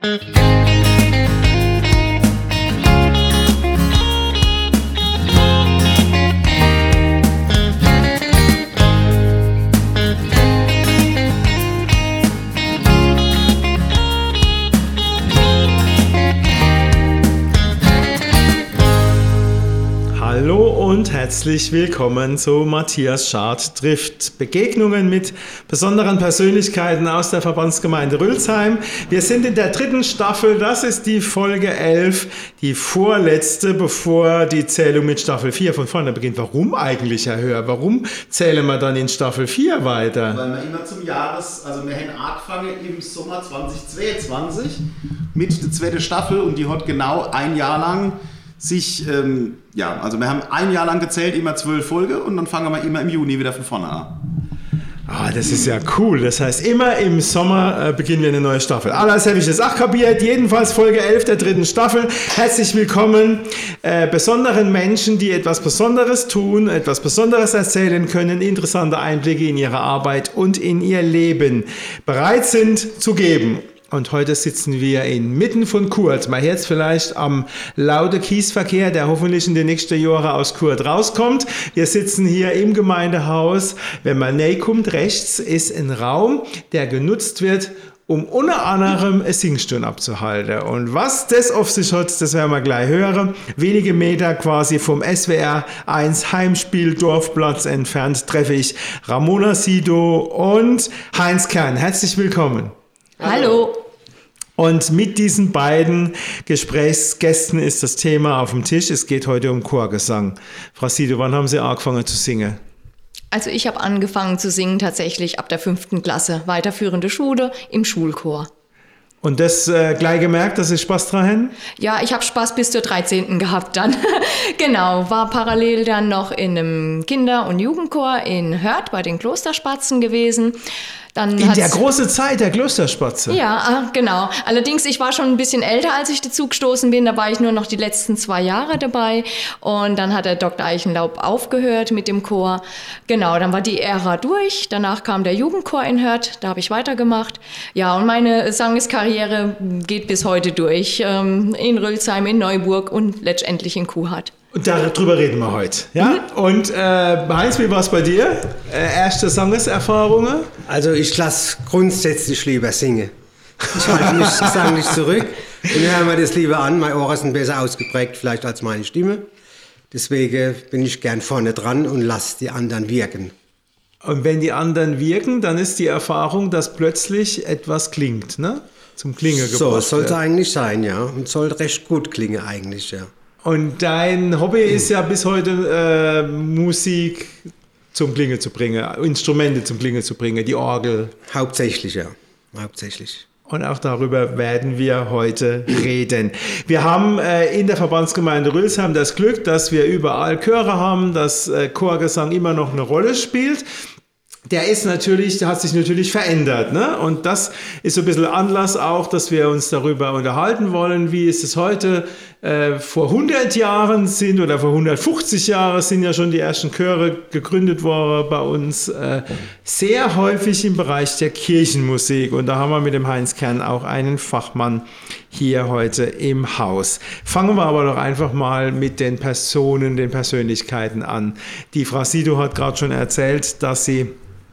Hallo und herzlich willkommen zu Matthias Schad trifft. Begegnungen mit besonderen Persönlichkeiten aus der Verbandsgemeinde Rülsheim. Wir sind in der 3. Staffel, das ist die Folge 11, die vorletzte, bevor die Zählung mit Staffel 4 von vorne beginnt. Warum eigentlich, Herr Höhr? Warum zählen wir dann in Staffel 4 weiter? Weil wir immer wir haben angefangen im Sommer 2022 mit der 2. Staffel und die hat genau ein Jahr lang wir haben ein Jahr lang gezählt, immer 12 Folgen und dann fangen wir immer im Juni wieder von vorne an. Das ist ja cool. Das heißt, immer im Sommer beginnen wir eine neue Staffel. Alles habe ich das auch kapiert. Jedenfalls Folge 11 der 3. Staffel. Herzlich willkommen besonderen Menschen, die etwas Besonderes tun, etwas Besonderes erzählen können, interessante Einblicke in ihre Arbeit und in ihr Leben bereit sind zu geben. Und heute sitzen wir inmitten von Chur. Man hört es vielleicht am lauten Kiesverkehr, der hoffentlich in den nächsten Jahren aus Chur rauskommt. Wir sitzen hier im Gemeindehaus. Wenn man näher kommt, rechts ist ein Raum, der genutzt wird, um unter anderem eine Singstunde abzuhalten. Und was das auf sich hat, das werden wir gleich hören. Wenige Meter quasi vom SWR 1 Heimspiel-Dorfplatz entfernt treffe ich Ramona Sido und Heinz Kern. Herzlich willkommen. Hallo. Und mit diesen beiden Gesprächsgästen ist das Thema auf dem Tisch. Es geht heute um Chorgesang. Frau Sido, wann haben Sie angefangen zu singen? Also ich habe angefangen zu singen tatsächlich ab der 5. Klasse, weiterführende Schule im Schulchor. Und das gleich gemerkt, dass Sie Spaß dran haben? Ja, ich habe Spaß bis zur 13. gehabt dann. Genau, war parallel dann noch in einem Kinder- und Jugendchor in Hörth bei den Klosterspatzen gewesen. Dann in der großen Zeit der Klosterspatze? Ja, genau. Allerdings, ich war schon ein bisschen älter, als ich dazu gestoßen bin. Da war ich nur noch die letzten 2 Jahre dabei. Und dann hat der Dr. Eichenlaub aufgehört mit dem Chor. Genau, dann war die Ära durch. Danach kam der Jugendchor in Hörth. Da habe ich weitergemacht. Ja, und meine Sangeskarriere geht bis heute durch. In Rülsheim, in Neuburg und letztendlich in Kuhhardt. Und darüber reden wir heute. Ja? Und Heinz, wie war es bei dir? Erste Sangeserfahrungen? Also ich lasse grundsätzlich lieber singen. Ich halte mich gesanglich zurück und höre mir das lieber an. Meine Ohren sind besser ausgeprägt vielleicht als meine Stimme. Deswegen bin ich gern vorne dran und lasse die anderen wirken. Und wenn die anderen wirken, dann ist die Erfahrung, dass plötzlich etwas klingt, ne? Zum Klingen gebracht. So soll es eigentlich sein, ja. Und soll recht gut klingen eigentlich, ja. Und dein Hobby ist ja bis heute Musik zum Klingen zu bringen, Instrumente zum Klingen zu bringen, die Orgel. Hauptsächlich, ja. Hauptsächlich. Und auch darüber werden wir heute reden. Wir haben in der Verbandsgemeinde Rülsheim das Glück, dass wir überall Chöre haben, dass Chorgesang immer noch eine Rolle spielt. Der hat sich natürlich verändert, ne? Und das ist so ein bisschen Anlass auch, dass wir uns darüber unterhalten wollen, wie ist es heute. Vor 100 Jahren oder vor 150 Jahren sind ja schon die ersten Chöre gegründet worden bei uns, sehr häufig im Bereich der Kirchenmusik. Und da haben wir mit dem Heinz Kern auch einen Fachmann hier heute im Haus. Fangen wir aber doch einfach mal mit den Personen, den Persönlichkeiten an. Die Frau Sido hat gerade schon erzählt, dass sie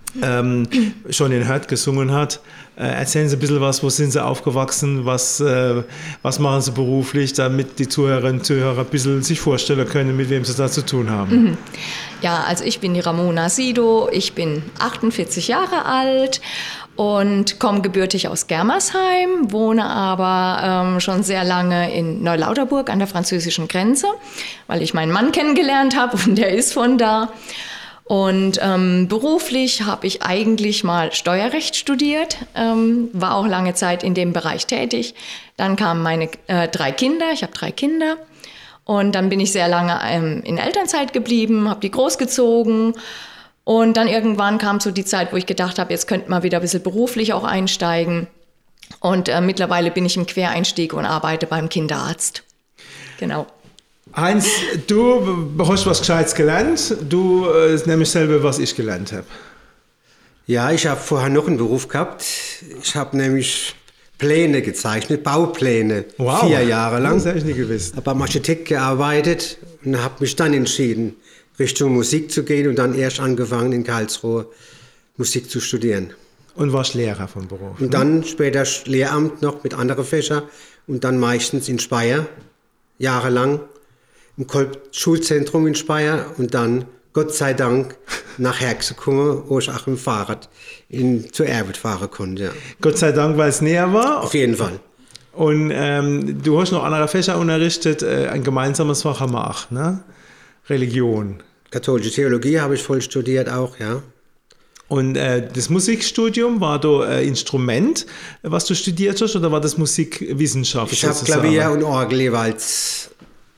schon in Hörth gesungen hat. Erzählen Sie ein bisschen was, wo sind Sie aufgewachsen, was machen Sie beruflich, damit die Zuhörerinnen und Zuhörer ein bisschen sich vorstellen können, mit wem Sie da zu tun haben. Ja, also ich bin die Ramona Sido, ich bin 48 Jahre alt und komme gebürtig aus Germersheim, wohne aber schon sehr lange in Neulauterburg an der französischen Grenze, weil ich meinen Mann kennengelernt habe und der ist von da. Und beruflich habe ich eigentlich mal Steuerrecht studiert, war auch lange Zeit in dem Bereich tätig. Dann kamen meine 3 Kinder, ich habe 3 Kinder. Und dann bin ich sehr lange in Elternzeit geblieben, habe die großgezogen. Und dann irgendwann kam so die Zeit, wo ich gedacht habe, jetzt könnte man wieder ein bisschen beruflich auch einsteigen. Und mittlerweile bin ich im Quereinstieg und arbeite beim Kinderarzt. Genau. Heinz, du hast was Gescheites gelernt. Du nämlich selber, was ich gelernt habe. Ja, ich habe vorher noch einen Beruf gehabt. Ich habe nämlich Pläne gezeichnet, Baupläne, Wow. 4 Jahre lang. Das habe ich nie gewusst. Habe am Architekt gearbeitet und habe mich dann entschieden, Richtung Musik zu gehen und dann erst angefangen in Karlsruhe Musik zu studieren. Und warst Lehrer vom Beruf. Und dann später Lehramt noch mit anderen Fächern und dann meistens in Speyer, jahrelang im Schulzentrum in Speyer und dann, Gott sei Dank, nach Herx gekommen, wo ich auch im Fahrrad zur Erwit fahren konnte. Ja. Gott sei Dank, weil es näher war. Auf jeden Fall. Und du hast noch andere Fächer unterrichtet, ein gemeinsames Fach haben wir auch, ne? Religion. Katholische Theologie habe ich voll studiert auch, ja. Und das Musikstudium, war da Instrument, was du studiert hast, oder war das Musikwissenschaft? Ich habe Klavier und Orgel jeweils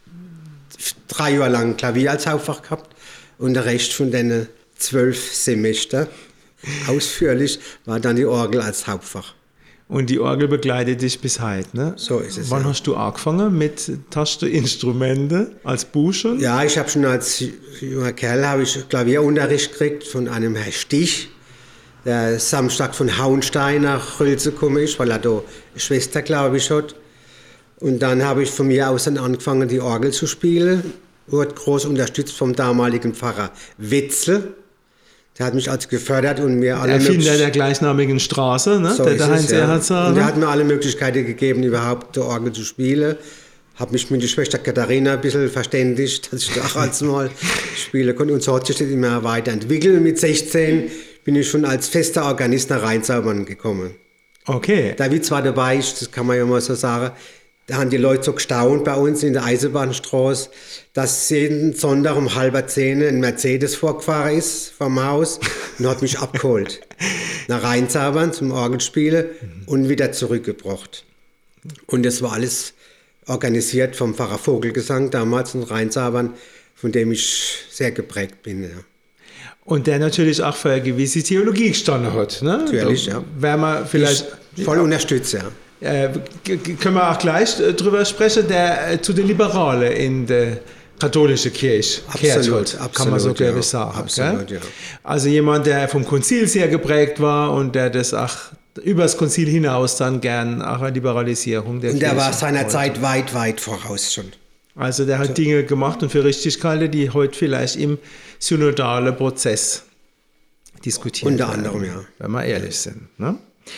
3 Jahre lang Klavier als Hauptfach gehabt und der Rest von den 12 Semester ausführlich war dann die Orgel als Hauptfach. Und die Orgel begleitet dich bis heute, ne? So ist es. Wann ja. hast du angefangen mit Tasteninstrumente als Buch schon? Ja, ich habe schon als junger Kerl habe ich Klavierunterricht gekriegt von einem Herr Stich, der Samstag von Hauenstein nach Rülze gekommen ist, weil er da eine Schwester, glaube ich, hat. Und dann habe ich von mir aus dann angefangen, die Orgel zu spielen. Wurde groß unterstützt vom damaligen Pfarrer Wetzel. Der hat mich also gefördert und mir alle Erfinder der gleichnamigen Straße, ne? So der ist Heinz es, ja. Erhard sah. Und der hat mir alle Möglichkeiten gegeben, überhaupt die Orgel zu spielen. Habe mich mit der Schwester Katharina ein bisschen verständigt, dass ich da auch als mal spielen konnte. Und so hat sich das immer weiterentwickelt. Und mit 16 bin ich schon als fester Organist nach Rheinzaubern gekommen. Okay. Da wie zwar dabei ist, das kann man ja mal so sagen, da haben die Leute so gestaunt bei uns in der Eisenbahnstraße, dass jeden Sonntag um 9:30 ein Mercedes vorgefahren ist vom Haus und hat mich abgeholt. Nach Rheinzaubern zum Orgelspielen und wieder zurückgebracht. Und das war alles organisiert vom Pfarrer Vogelgesang damals in Rheinzaubern, von dem ich sehr geprägt bin. Ja. Und der natürlich auch für eine gewisse Theologie gestanden hat. Ne? Natürlich, da ja. Werden wir vielleicht... Voll unterstützt, ja. Können wir auch gleich drüber sprechen, der zu den Liberalen in der katholischen Kirche Absolut, hat, kann man so glaube ich sagen. Absolut, gell? ja. Also jemand, der vom Konzil sehr geprägt war und der das auch über das Konzil hinaus dann gern auch eine Liberalisierung der Und Kirche der war seiner wollte. Zeit weit, weit voraus schon. Also der hat Dinge gemacht und für richtig gehalten, die heute vielleicht im synodalen Prozess diskutiert Unter werden, anderem, ja. wenn wir ehrlich sind. Ne?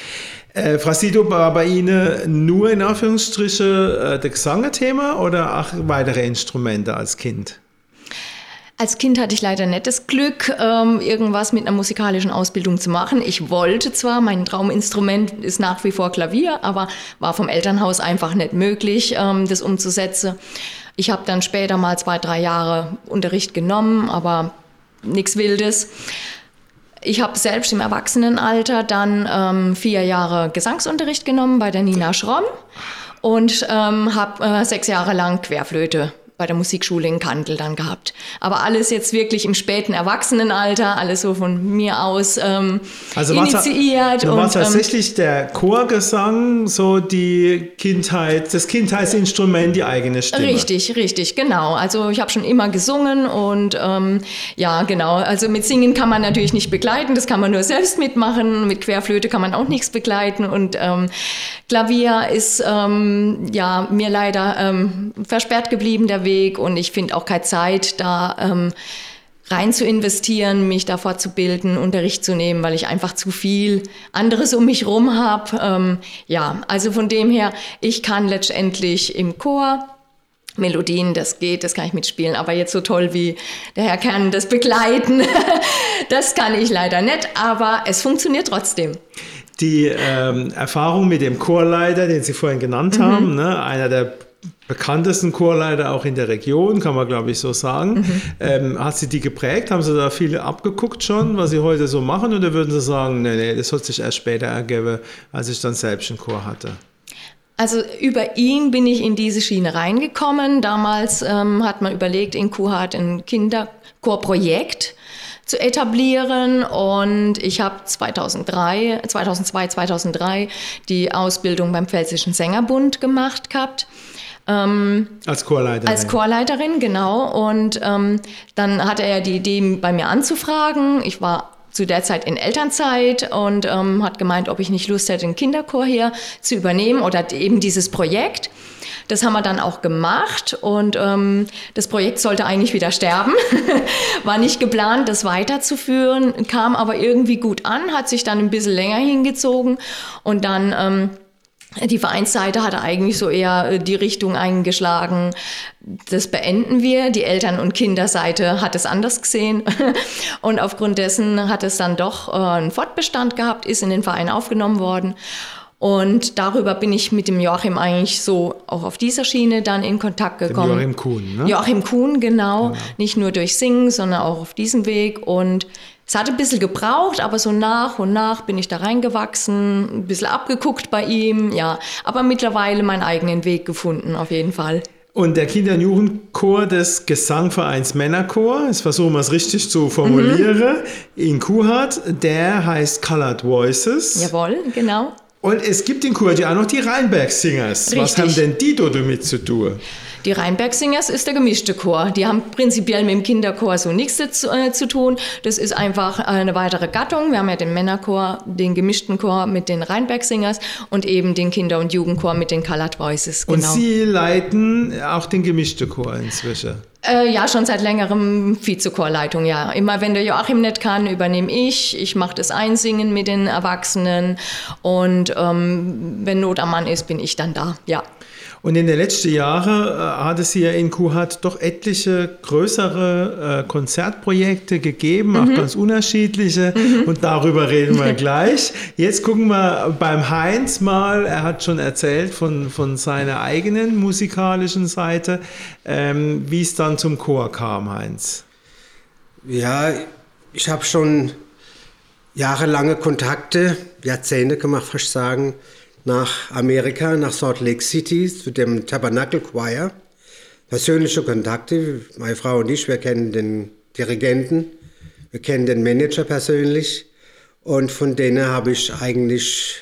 Frau Sido, war bei Ihnen nur in Anführungsstrichen das Gesangthema oder auch weitere Instrumente als Kind? Als Kind hatte ich leider nicht das Glück, irgendwas mit einer musikalischen Ausbildung zu machen. Ich wollte zwar, mein Trauminstrument ist nach wie vor Klavier, aber war vom Elternhaus einfach nicht möglich, das umzusetzen. Ich habe dann später mal 2-3 Jahre Unterricht genommen, aber nichts Wildes. Ich habe selbst im Erwachsenenalter dann 4 Jahre Gesangsunterricht genommen bei der Nina Schromm und habe 6 Jahre lang Querflöte bei der Musikschule in Kandel dann gehabt. Aber alles jetzt wirklich im späten Erwachsenenalter, alles so von mir aus initiiert. War tatsächlich der Chorgesang so die Kindheit, das Kindheitsinstrument, die eigene Stimme? Richtig, genau. Also ich habe schon immer gesungen und ja, genau. Also mit Singen kann man natürlich nicht begleiten, das kann man nur selbst mitmachen. Mit Querflöte kann man auch nichts begleiten und Klavier ist ja mir leider versperrt geblieben, der Weg, und ich finde auch keine Zeit, da rein zu investieren, mich da fortzubilden, Unterricht zu nehmen, weil ich einfach zu viel anderes um mich rum habe. Ja, also von dem her, ich kann letztendlich im Chor Melodien, das geht, das kann ich mitspielen, aber jetzt so toll wie der Herr Kern das begleiten, das kann ich leider nicht, aber es funktioniert trotzdem. Die Erfahrung mit dem Chorleiter, den Sie vorhin genannt haben, ne, einer der bekanntesten Chorleiter auch in der Region, kann man glaube ich so sagen. Hat Sie die geprägt? Haben Sie da viele abgeguckt schon, was Sie heute so machen? Oder würden Sie sagen, nee, das hat sich erst später ergeben, als ich dann selbst einen Chor hatte? Also über ihn bin ich in diese Schiene reingekommen. Damals hat man überlegt, in Kuhhardt ein Kinderchorprojekt zu etablieren, und ich habe 2002, 2003 die Ausbildung beim Pfälzischen Sängerbund gemacht gehabt. Als Chorleiterin? Als Chorleiterin, genau. Und dann hatte er die Idee, bei mir anzufragen. Ich war zu der Zeit in Elternzeit und hat gemeint, ob ich nicht Lust hätte, den Kinderchor hier zu übernehmen oder eben dieses Projekt. Das haben wir dann auch gemacht und das Projekt sollte eigentlich wieder sterben. War nicht geplant, das weiterzuführen, kam aber irgendwie gut an, hat sich dann ein bisschen länger hingezogen und dann die Vereinsseite hatte eigentlich so eher die Richtung eingeschlagen, das beenden wir. Die Eltern- und Kinderseite hat es anders gesehen und aufgrund dessen hat es dann doch einen Fortbestand gehabt, ist in den Verein aufgenommen worden. Und darüber bin ich mit dem Joachim eigentlich so auch auf dieser Schiene dann in Kontakt gekommen. Joachim Kuhn, ne? Joachim Kuhn, genau. Nicht nur durch Singen, sondern auch auf diesem Weg. Und es hat ein bisschen gebraucht, aber so nach und nach bin ich da reingewachsen, ein bisschen abgeguckt bei ihm, ja. Aber mittlerweile meinen eigenen Weg gefunden, auf jeden Fall. Und der Kinder- und Jugendchor des Gesangvereins Männerchor, jetzt versuchen wir es richtig zu formulieren, in Kuhat, der heißt Colored Voices. Jawohl, genau. Und es gibt in Kuhat ja auch noch die Rheinberg Singers. Richtig. Was haben denn die damit zu tun? Die Rheinberg Singers ist der gemischte Chor. Die haben prinzipiell mit dem Kinderchor so nichts zu tun. Das ist einfach eine weitere Gattung. Wir haben ja den Männerchor, den gemischten Chor mit den Rheinberg Singers und eben den Kinder- und Jugendchor mit den Colored Voices. Genau. Und Sie leiten auch den gemischten Chor inzwischen? Ja, schon seit längerem Vizechorleitung, ja. Immer wenn der Joachim nicht kann, übernehme ich. Ich mache das Einsingen mit den Erwachsenen und wenn Not am Mann ist, bin ich dann da, ja. Und in den letzten Jahren hat es hier in Kuhat doch etliche größere Konzertprojekte gegeben, auch ganz unterschiedliche. Und darüber reden wir gleich. Jetzt gucken wir beim Heinz mal. Er hat schon erzählt von seiner eigenen musikalischen Seite, wie es dann zum Chor kam, Heinz. Ja, ich habe schon jahrelange Kontakte, Jahrzehnte kann man fast sagen, nach Amerika, nach Salt Lake City, zu dem Tabernacle Choir. Persönliche Kontakte, meine Frau und ich, wir kennen den Dirigenten, wir kennen den Manager persönlich und von denen habe ich eigentlich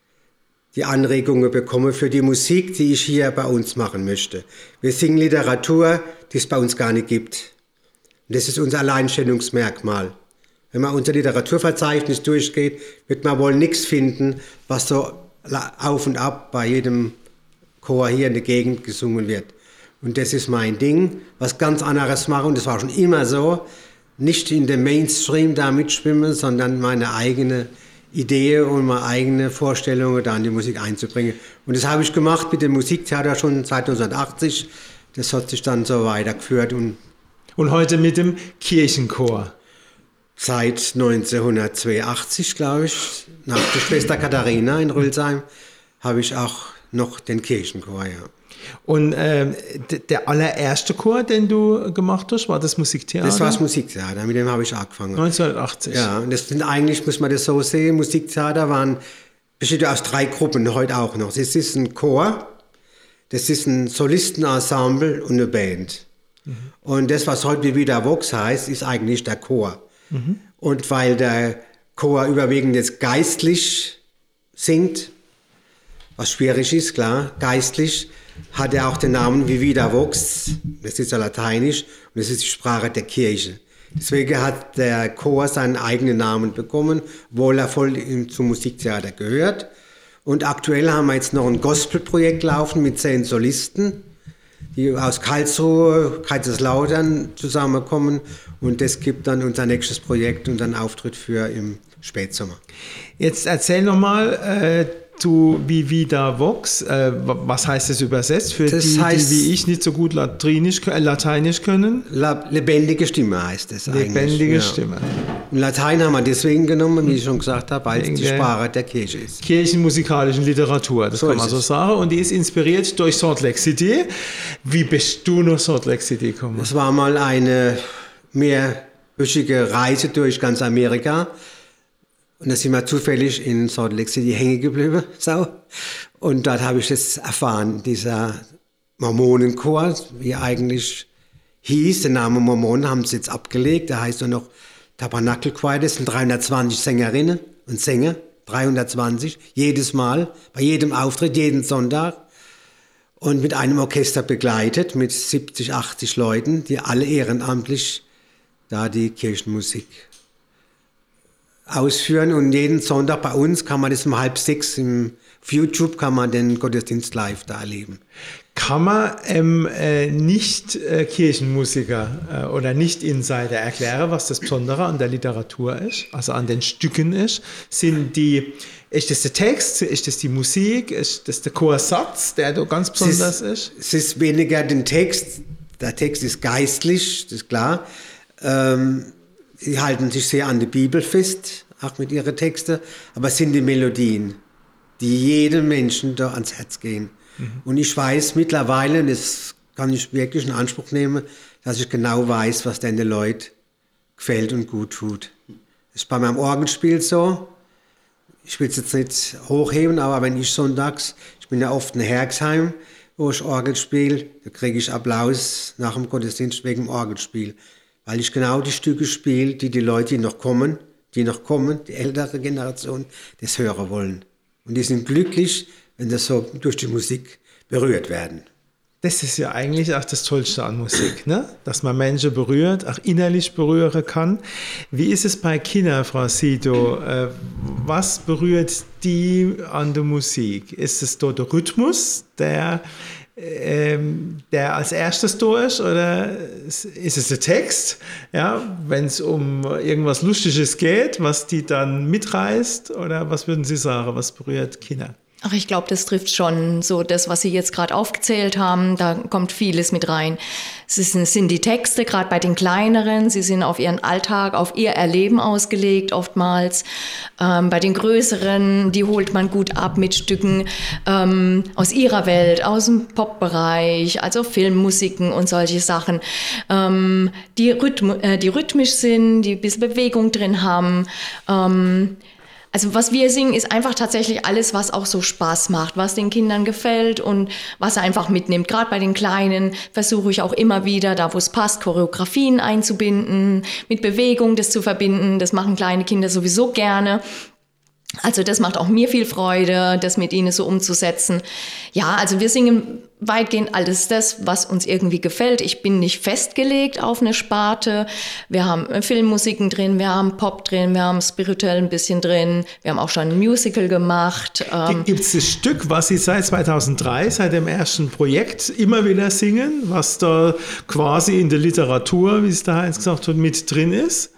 die Anregungen bekommen für die Musik, die ich hier bei uns machen möchte. Wir singen Literatur, die es bei uns gar nicht gibt. Und das ist unser Alleinstellungsmerkmal. Wenn man unser Literaturverzeichnis durchgeht, wird man wohl nichts finden, was so auf und ab bei jedem Chor hier in der Gegend gesungen wird. Und das ist mein Ding, was ganz anderes machen. Und das war schon immer so. Nicht in dem Mainstream da mitschwimmen, sondern meine eigene Idee und meine eigene Vorstellungen da in die Musik einzubringen. Und das habe ich gemacht mit dem Musiktheater schon seit 1980. Das hat sich dann so weitergeführt. Und heute mit dem Kirchenchor. Seit 1982, glaube ich, nach der Schwester Katharina in Rülsheim, habe ich auch noch den Kirchenchor, ja. Und der allererste Chor, den du gemacht hast, war das Musiktheater? Das war das Musiktheater, mit dem habe ich angefangen. 1980. Ja, und das sind eigentlich, muss man das so sehen, Musiktheater besteht aus 3 Gruppen, heute auch noch. Das ist ein Chor, das ist ein Solistenensemble und eine Band. Und das, was heute wieder Vox heißt, ist eigentlich der Chor. Und weil der Chor überwiegend jetzt geistlich singt, was schwierig ist, klar, geistlich, hat er auch den Namen Vivida Vox, das ist ja lateinisch und das ist die Sprache der Kirche. Deswegen hat der Chor seinen eigenen Namen bekommen, obwohl er voll zum Musiktheater gehört. Und aktuell haben wir jetzt noch ein Gospelprojekt laufen mit 10 Solisten, die aus Karlsruhe, Kaiserslautern zusammenkommen. Und das gibt dann unser nächstes Projekt, unseren Auftritt für im Spätsommer. Jetzt erzähl nochmal zu Vivida Vox. Was heißt das übersetzt für das die, heißt, die wie ich nicht so gut Lateinisch können? Lebendige Stimme heißt es eigentlich. Lebendige Stimme. Und Latein haben wir deswegen genommen, wie ich schon gesagt habe, weil es die Sprache der Kirche ist. Kirchenmusikalischen Literatur, das so kann man so sagen. Und die ist inspiriert durch Salt Lake City. Wie bist du nach Salt Lake City gekommen? Das war mal eine mehrwöchige Reise durch ganz Amerika. Und da sind wir zufällig in Salt Lake City hängen geblieben. So. Und dort habe ich das erfahren, dieser Mormonenchor, wie eigentlich hieß. Den Namen Mormonen haben sie jetzt abgelegt. Der heißt nur noch Tabernacle Choir. Das sind 320 Sängerinnen und Sänger. 320. Jedes Mal, bei jedem Auftritt, jeden Sonntag. Und mit einem Orchester begleitet, mit 70, 80 Leuten, die alle ehrenamtlich da die Kirchenmusik ausführen. Und jeden Sonntag bei uns kann man das um 5:30 auf YouTube kann man den Gottesdienst live da erleben. Kann man nicht Kirchenmusiker oder Nicht-Insider erklären, was das Besondere an der Literatur ist, also an den Stücken ist? Ist das der Text, ist das die Musik, ist das der Chorsatz, der da ganz besonders ist? Es ist weniger den Text, der Text ist geistlich, das ist klar. Sie halten sich sehr an die Bibel fest, auch mit ihren Texten, aber es sind die Melodien, die jedem Menschen da ans Herz gehen. Und ich weiß mittlerweile, das kann ich wirklich in Anspruch nehmen, dass ich genau weiß, was den Leuten gefällt und gut tut. Das ist bei meinem Orgelspiel so. Ich will es jetzt nicht hochheben, aber wenn ich sonntags, ich bin ja oft in Herxheim, wo ich Orgel spiele, da kriege ich Applaus nach dem Gottesdienst wegen dem Orgelspiel. Weil ich genau die Stücke spiele, die Leute, die noch kommen, die ältere Generation, das hören wollen. Und die sind glücklich, wenn das so durch die Musik berührt werden. Das ist ja eigentlich auch das Tollste an Musik, ne? Dass man Menschen berührt, auch innerlich berühren kann. Wie ist es bei Kindern, Frau Sido? Was berührt die an der Musik? Ist es dort der Rhythmus, der als erstes da ist, oder ist es der Text, ja, wenn es um irgendwas Lustiges geht, was die dann mitreißt, oder was würden Sie sagen, was berührt Kinder? Ach, ich glaube, das trifft schon so das, was Sie jetzt gerade aufgezählt haben. Da kommt vieles mit rein. Es sind die Texte, gerade bei den Kleineren. Sie sind auf ihren Alltag, auf ihr Erleben ausgelegt oftmals. Bei den Größeren, die holt man gut ab mit Stücken aus ihrer Welt, aus dem Pop-Bereich, also Filmmusiken und solche Sachen, die rhythmisch sind, die ein bisschen Bewegung drin haben. Also was wir singen, ist einfach tatsächlich alles, was auch so Spaß macht, was den Kindern gefällt und was er einfach mitnimmt. Gerade bei den Kleinen versuche ich auch immer wieder, da wo es passt, Choreografien einzubinden, mit Bewegung das zu verbinden. Das machen kleine Kinder sowieso gerne. Also das macht auch mir viel Freude, das mit ihnen so umzusetzen. Ja, also wir singen weitgehend alles das, was uns irgendwie gefällt. Ich bin nicht festgelegt auf eine Sparte. Wir haben Filmmusiken drin, wir haben Pop drin, wir haben spirituell ein bisschen drin. Wir haben auch schon ein Musical gemacht. Gibt es das Stück, was Sie seit 2003, seit dem ersten Projekt immer wieder singen, was da quasi in der Literatur, wie es da Heinz gesagt hat, mit drin ist?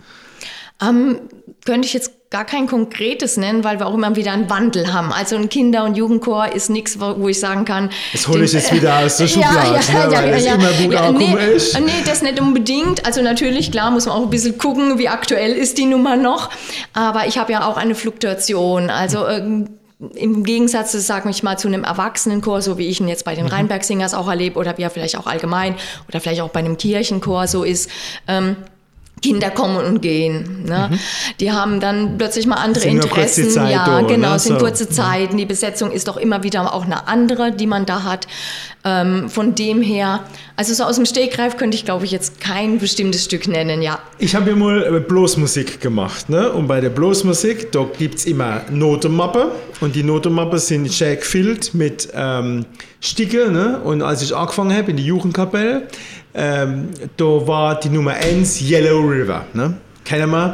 Könnte ich jetzt gar kein konkretes nennen, weil wir auch immer wieder einen Wandel haben. Also ein Kinder- und Jugendchor ist nichts, wo ich sagen kann... Das hole ich jetzt wieder aus der Schublade, weil es immer gut angekommen ist. Nee, das nicht unbedingt. Also natürlich, klar, muss man auch ein bisschen gucken, wie aktuell ist die Nummer noch. Aber ich habe ja auch eine Fluktuation. Also im Gegensatz, sag ich mal, zu einem Erwachsenenchor, so wie ich ihn jetzt bei den Rheinberg-Singers auch erlebe oder wie er vielleicht auch allgemein oder vielleicht auch bei einem Kirchenchor so ist, Kinder kommen und gehen. Ne? Die haben dann plötzlich mal andere Interessen. Zeit ja, da, genau, ne? es sind So. kurze Zeiten. Die Besetzung ist doch immer wieder auch eine andere, die man da hat. Von dem her, also so aus dem Stegreif könnte ich, glaube ich, jetzt kein bestimmtes Stück nennen, ja. Ich habe ja mal Blasmusik gemacht, ne? Und bei der Blasmusik, da gibt es immer Notenmappe. Und die Notenmappe sind schön gefüllt mit Stücke. Ne? Und als ich angefangen habe in die Jugendkapelle, da war die Nummer 1 Yellow River. Ne? Kennen wir?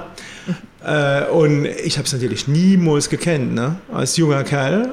Und ich habe es natürlich niemals gekannt, ne? Als junger Kerl.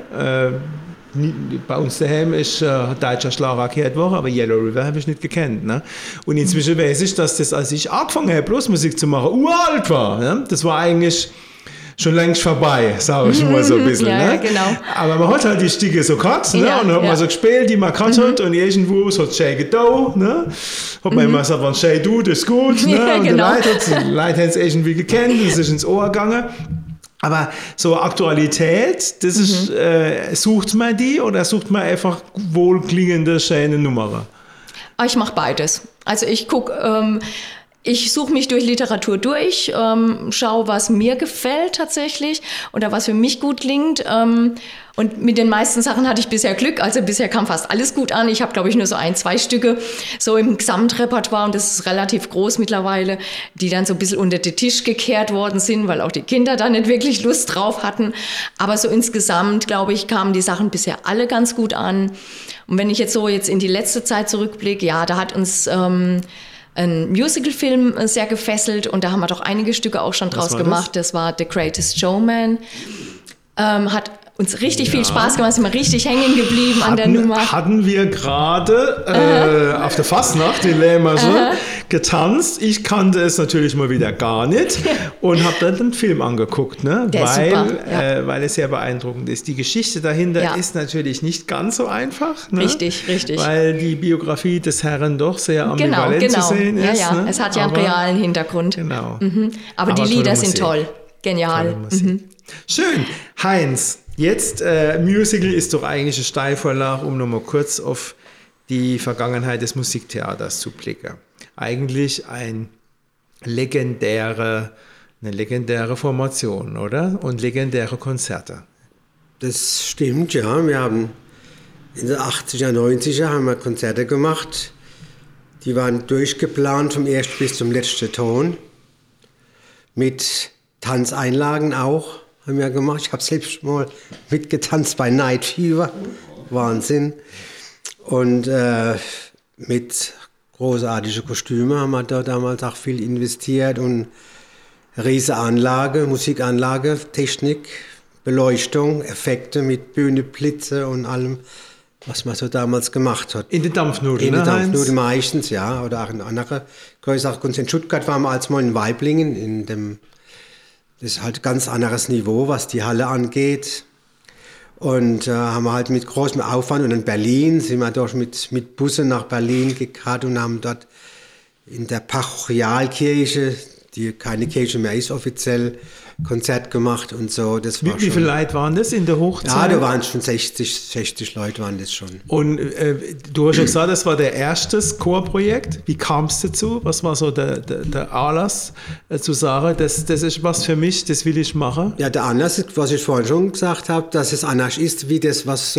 Bei uns daheim ist deutscher Schlager gehört worden, aber Yellow River habe ich nicht gekannt. Ne? Und inzwischen weiß ich, dass das, als ich angefangen habe, Blasmusik zu machen, uralt war. Ne? Das war eigentlich schon längst vorbei, sage ich mal so ein bisschen. Ja, ne? genau. Aber man hat halt die Stücke so gehabt, ne? Ja, Und dann hat man so gespielt, die man gehabt hat, und irgendwo hat es schön getan. Ne? Hat man immer gesagt, wenn schön du, das ist gut. Ne? Ja, und genau. die Leute haben es irgendwie gekannt, das ist ins Ohr gegangen. Aber so Aktualität, das ist, sucht man die oder sucht man einfach wohlklingende, schöne Nummern? Ich mache beides. Also ich gucke... Ich suche mich durch Literatur durch, schaue, was mir gefällt tatsächlich oder was für mich gut klingt. Und mit den meisten Sachen hatte ich bisher Glück. Also bisher kam fast alles gut an. Ich habe, glaube ich, nur so 1-2 Stücke so im Gesamtrepertoire, und das ist relativ groß mittlerweile, die dann so ein bisschen unter den Tisch gekehrt worden sind, weil auch die Kinder da nicht wirklich Lust drauf hatten. Aber so insgesamt, glaube ich, kamen die Sachen bisher alle ganz gut an. Und wenn ich jetzt in die letzte Zeit zurückblicke, ja, da hat uns... einen Musicalfilm sehr gefesselt und da haben wir doch einige Stücke auch schon draus gemacht. Das war The Greatest Showman. Hat uns richtig viel Spaß gemacht, sind wir richtig hängen geblieben an der Nummer. Hatten wir gerade auf der Fastnacht in Lämmersche getanzt. Ich kannte es natürlich mal wieder gar nicht und habe dann den Film angeguckt, ne? Weil es sehr beeindruckend ist. Die Geschichte dahinter ist natürlich nicht ganz so einfach. Ne? Richtig. Weil die Biografie des Herrn doch sehr ambivalent zu sehen ist. Ja. Ne? Es hat ja einen realen Hintergrund. Genau. Aber die Lieder sind toll. Genial. Schön. Heinz, jetzt Musical ist doch eigentlich eine Steilvorlage, um nochmal kurz auf die Vergangenheit des Musiktheaters zu blicken. Eigentlich eine legendäre Formation, oder? Und legendäre Konzerte. Das stimmt, ja. Wir haben in den 80er, 90er haben wir Konzerte gemacht. Die waren durchgeplant vom ersten bis zum letzten Ton. Mit Tanzeinlagen auch haben wir gemacht. Ich habe selbst mal mitgetanzt bei Night Fever. Wahnsinn. Und mit großartigen Kostümen haben wir da damals auch viel investiert und riesige Anlage, Musikanlage, Technik, Beleuchtung, Effekte mit Bühne, Blitze und allem, was man so damals gemacht hat. In den Dampfnudeln, In den Dampfnudeln meistens, ja. Oder auch in anderen größeren Kunst. In Stuttgart waren wir als mal in Waiblingen, das ist halt ein ganz anderes Niveau, was die Halle angeht. Und haben wir halt mit großem Aufwand, und in Berlin sind wir doch mit Bussen nach Berlin gekarrt und haben dort in der Parochialkirche, die keine Kirche mehr ist offiziell, Konzert gemacht und so. Das war wie viele Leute waren das in der Hochzeit? Ja, da waren schon 60 Leute waren das schon. Und du hast schon gesagt, das war der erste Chorprojekt. Wie kam es dazu? Was war so der Anlass zu sagen, das ist was für mich, das will ich machen? Ja, der Anlass ist, was ich vorhin schon gesagt habe, dass es anders ist, wie das, was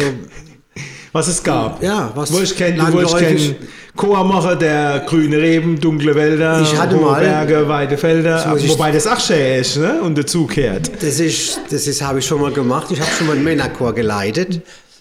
es gab. Ja, was du wolltest kennen Chormacher, der grüne Reben, dunkle Wälder, hohe Berge, weite Felder, wobei das auch schön ist, ne? Und dazu kehrt. Das habe ich schon mal gemacht. Ich habe schon mal einen Männerchor geleitet.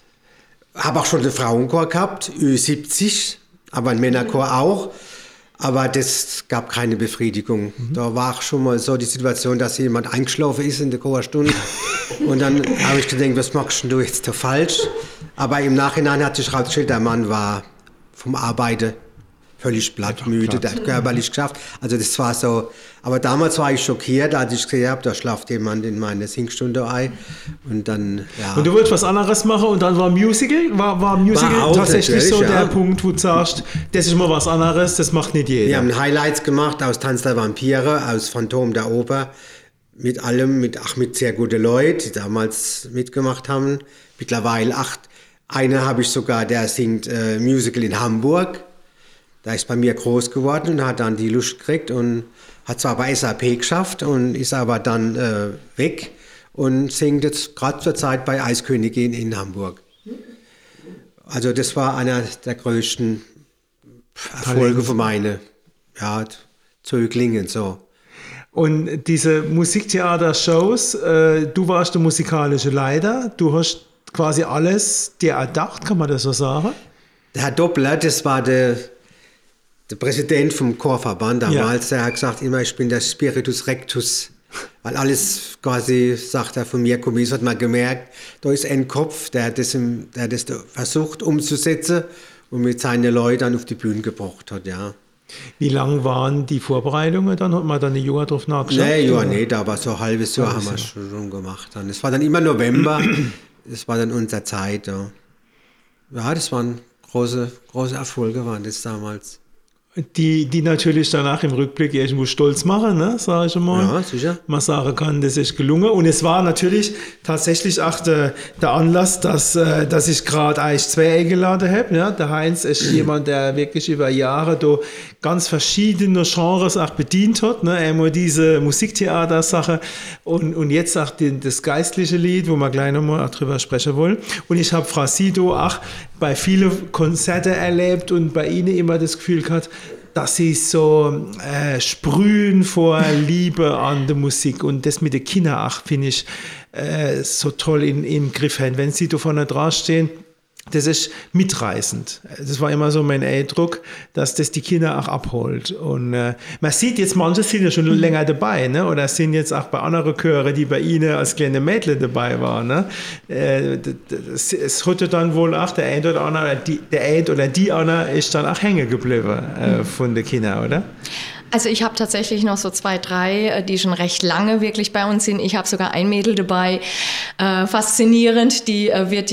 Habe auch schon einen Frauenchor gehabt, Ü70, aber einen Männerchor auch. Aber das gab keine Befriedigung. Da war auch schon mal so die Situation, dass jemand eingeschlafen ist in der Chorstunde. Und dann habe ich gedacht, was machst du jetzt da falsch? Aber im Nachhinein hat sich herausgestellt, der Mann war vom Arbeiten völlig plattmüde, der hat körperlich geschafft. Also das war so, aber damals war ich schockiert, als ich gesehen habe, da schlaft jemand in meine Singstunde ein. Und dann, ja. Und du wolltest was anderes machen und dann war Musical? War Musical tatsächlich so der Punkt, wo du sagst, das ist mal was anderes, das macht nicht jeder? Wir haben Highlights gemacht aus Tanz der Vampire, aus Phantom der Oper, mit allem, mit sehr guten Leuten, die damals mitgemacht haben. Mittlerweile 8. Einer habe ich sogar, der singt Musical in Hamburg. Da ist bei mir groß geworden und hat dann die Lust gekriegt und hat zwar bei SAP geschafft und ist aber dann weg und singt jetzt gerade zur Zeit bei Eiskönigin in Hamburg. Also das war einer der größten Erfolge von meinen Zöglingen so. Und diese Musiktheater-Shows, du warst der musikalische Leiter, du hast quasi alles dir erdacht, kann man das so sagen? Der Herr Doppler, das war der Präsident vom Chorverband damals, der hat gesagt immer, ich bin der Spiritus Rectus, weil alles quasi, sagt er, von mir kommt. Das hat man gemerkt, da ist ein Kopf, der das versucht umzusetzen und mit seinen Leuten dann auf die Bühne gebracht hat, ja. Wie lang waren die Vorbereitungen? Dann hat man dann ein Jahr drauf nachgeschaut? Nee, aber so ein halbes Jahr haben wir schon gemacht. Es war dann immer November, das war dann unsere Zeit. Ja, das waren große Erfolge, waren das damals. Die natürlich danach im Rückblick irgendwo stolz machen, ne, sage ich mal. Ja, sicher. Man sagen kann, das ist gelungen. Und es war natürlich tatsächlich auch der Anlass, dass ich gerade eigentlich 2 eingeladen habe. Ja. Der Heinz ist jemand, der wirklich über Jahre da ganz verschiedene Genres auch bedient hat. Ne. Einmal diese Musiktheater-Sache und jetzt auch das geistliche Lied, wo wir gleich nochmal drüber sprechen wollen. Und ich habe Frau Sido auch bei vielen Konzerten erlebt und bei ihnen immer das Gefühl gehabt, dass sie so sprühen vor Liebe an der Musik. Und das mit den Kindern auch, finde ich, so toll im Griff haben. Wenn sie da vorne dran stehen, das ist mitreißend. Das war immer so mein Eindruck, dass das die Kinder auch abholt. Und man sieht jetzt, manche sind ja schon länger dabei, ne? Oder sind jetzt auch bei anderen Chören, die bei Ihnen als kleine Mädchen dabei waren. Ne? Es hatte dann wohl auch der ein oder andere, die andere ist dann auch hängen geblieben von den Kindern, oder? Also ich habe tatsächlich noch so 2, 3, die schon recht lange wirklich bei uns sind. Ich habe sogar ein Mädel dabei, faszinierend, die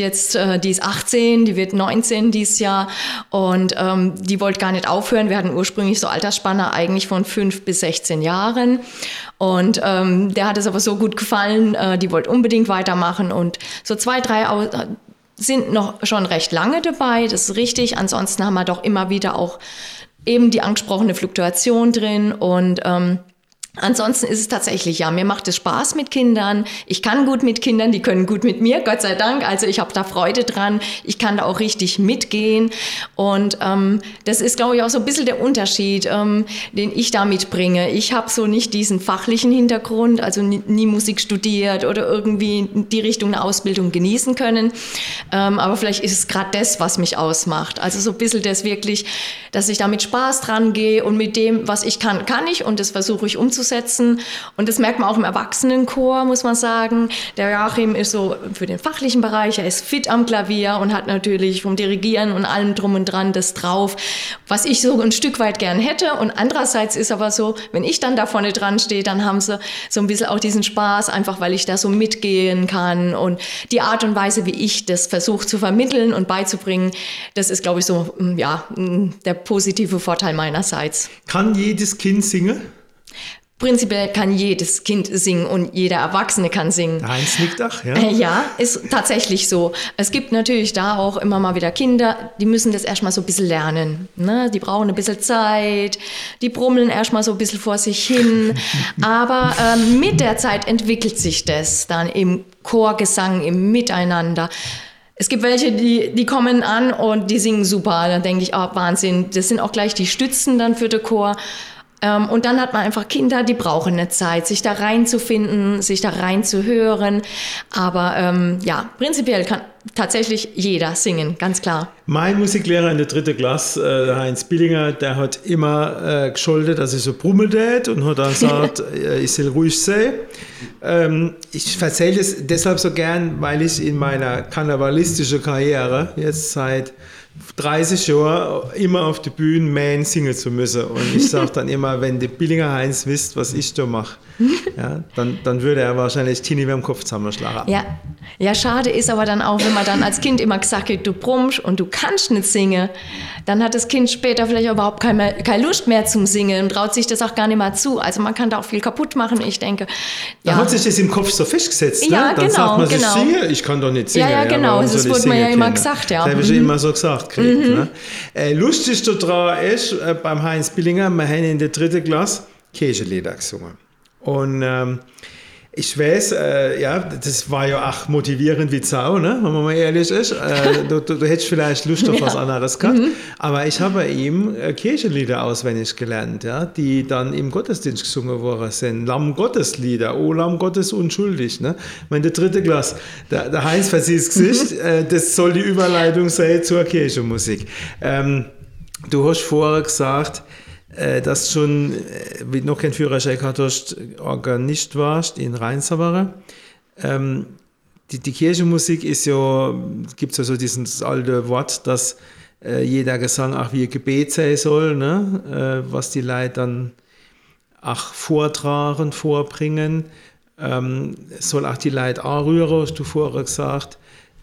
ist 18, die wird 19 dieses Jahr und die wollte gar nicht aufhören. Wir hatten ursprünglich so Altersspanne eigentlich von 5 bis 16 Jahren und der hat es aber so gut gefallen, die wollte unbedingt weitermachen und so 2, 3 sind noch schon recht lange dabei, das ist richtig. Ansonsten haben wir doch immer wieder auch eben die angesprochene Fluktuation drin und ansonsten ist es tatsächlich, ja, mir macht es Spaß mit Kindern. Ich kann gut mit Kindern, die können gut mit mir, Gott sei Dank. Also ich habe da Freude dran. Ich kann da auch richtig mitgehen. Und das ist, glaube ich, auch so ein bisschen der Unterschied, den ich da mitbringe. Ich habe so nicht diesen fachlichen Hintergrund, also nie Musik studiert oder irgendwie in die Richtung eine Ausbildung genießen können. Aber vielleicht ist es gerade das, was mich ausmacht. Also so ein bisschen das wirklich, dass ich da mit Spaß dran gehe und mit dem, was ich kann ich und das versuche ich umzusetzen. Und das merkt man auch im Erwachsenenchor, muss man sagen. Der Joachim ist so für den fachlichen Bereich, er ist fit am Klavier und hat natürlich vom Dirigieren und allem drum und dran das drauf, was ich so ein Stück weit gern hätte. Und andererseits ist aber so, wenn ich dann da vorne dran stehe, dann haben sie so ein bisschen auch diesen Spaß, einfach weil ich da so mitgehen kann. Und die Art und Weise, wie ich das versuche zu vermitteln und beizubringen, das ist, glaube ich, so ja, der positive Vorteil meinerseits. Kann jedes Kind singen? Prinzipiell kann jedes Kind singen und jeder Erwachsene kann singen. Heinz nickt auch, ja? Ja, ist tatsächlich so. Es gibt natürlich da auch immer mal wieder Kinder, die müssen das erstmal so ein bisschen lernen. Ne? Die brauchen ein bisschen Zeit, die brummeln erstmal so ein bisschen vor sich hin. Aber mit der Zeit entwickelt sich das dann im Chorgesang, im Miteinander. Es gibt welche, die kommen an und die singen super. Dann denke ich, oh, Wahnsinn, das sind auch gleich die Stützen dann für den Chor. Und dann hat man einfach Kinder, die brauchen eine Zeit, sich da reinzufinden, sich da reinzuhören. Aber ja, prinzipiell kann tatsächlich jeder singen, ganz klar. Mein Musiklehrer in der 3. Klasse, der Heinz Billinger, der hat immer gescholdet, dass ich so brummelt und hat dann gesagt, ich soll ruhig sein. Ich erzähle es deshalb so gern, weil ich in meiner karnevalistischen Karriere jetzt seit 30 Jahre immer auf der Bühne mähen singen zu müssen. Und ich sage dann immer, wenn der Billinger Heinz wisst, was ich da mache, ja, dann würde er wahrscheinlich Tini beim Kopf zusammenschlagen. Ja, schade ist aber dann auch, wenn man dann als Kind immer gesagt hat, du brummst und du kannst nicht singen, dann hat das Kind später vielleicht überhaupt keine Lust mehr zum Singen und traut sich das auch gar nicht mehr zu. Also man kann da auch viel kaputt machen, ich denke. Ja. Dann hat sich das im Kopf so festgesetzt, ne? Ja, Dann genau, sagt man sich, ich kann doch nicht singen. Ja, genau, das wurde mir ja immer gesagt, ja. Das habe ich immer so gesagt gekriegt. Ne? Lustig daran ist, beim Heinz Billinger, wir haben in der 3. Klasse Kirchenlieder gesungen. Und ich weiß, ja, das war ja auch motivierend wie Sau, ne? Wenn man mal ehrlich ist. Du hättest vielleicht Lust auf was anderes gehabt. Aber ich habe ihm Kirchenlieder auswendig gelernt, ja, die dann im Gottesdienst gesungen worden sind. Lamm Gotteslieder, O Lamm Gottes unschuldig. Ne? In der 3. Klasse, der Heinz verzieht das Gesicht, das soll die Überleitung sein zur Kirchenmusik. Du hast vorher gesagt, dass du schon, wie noch kein Führerschein gehabt hast, Organist warst in Rheinsauer. Die Kirchenmusik ist ja, gibt es ja so dieses alte Wort, dass jeder Gesang auch wie ein Gebet sein soll, ne? Was die Leute dann auch vortragen, vorbringen. Soll auch die Leute anrühren, hast du vorher gesagt.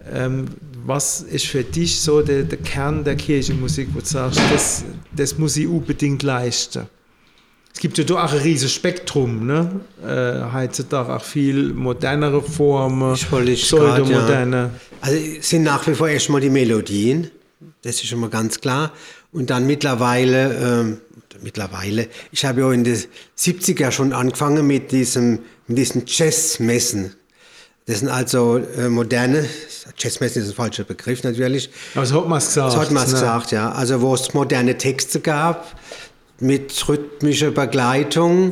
Was ist für dich so der Kern der Kirchenmusik, wo du sagst, das muss ich unbedingt leisten? Es gibt ja doch auch ein riesiges Spektrum, ne? Heutzutage auch viel modernere Formen, pseudomoderne. Ja. Also es sind nach wie vor erstmal die Melodien, das ist schon mal ganz klar. Und dann mittlerweile, ich habe ja in den 70er schon angefangen mit diesen Jazzmessen. Das sind also moderne, Jazzmessen ist ein falscher Begriff natürlich. Aber so hat man es gesagt. So hat man es gesagt, ja. Also wo es moderne Texte gab, mit rhythmischer Begleitung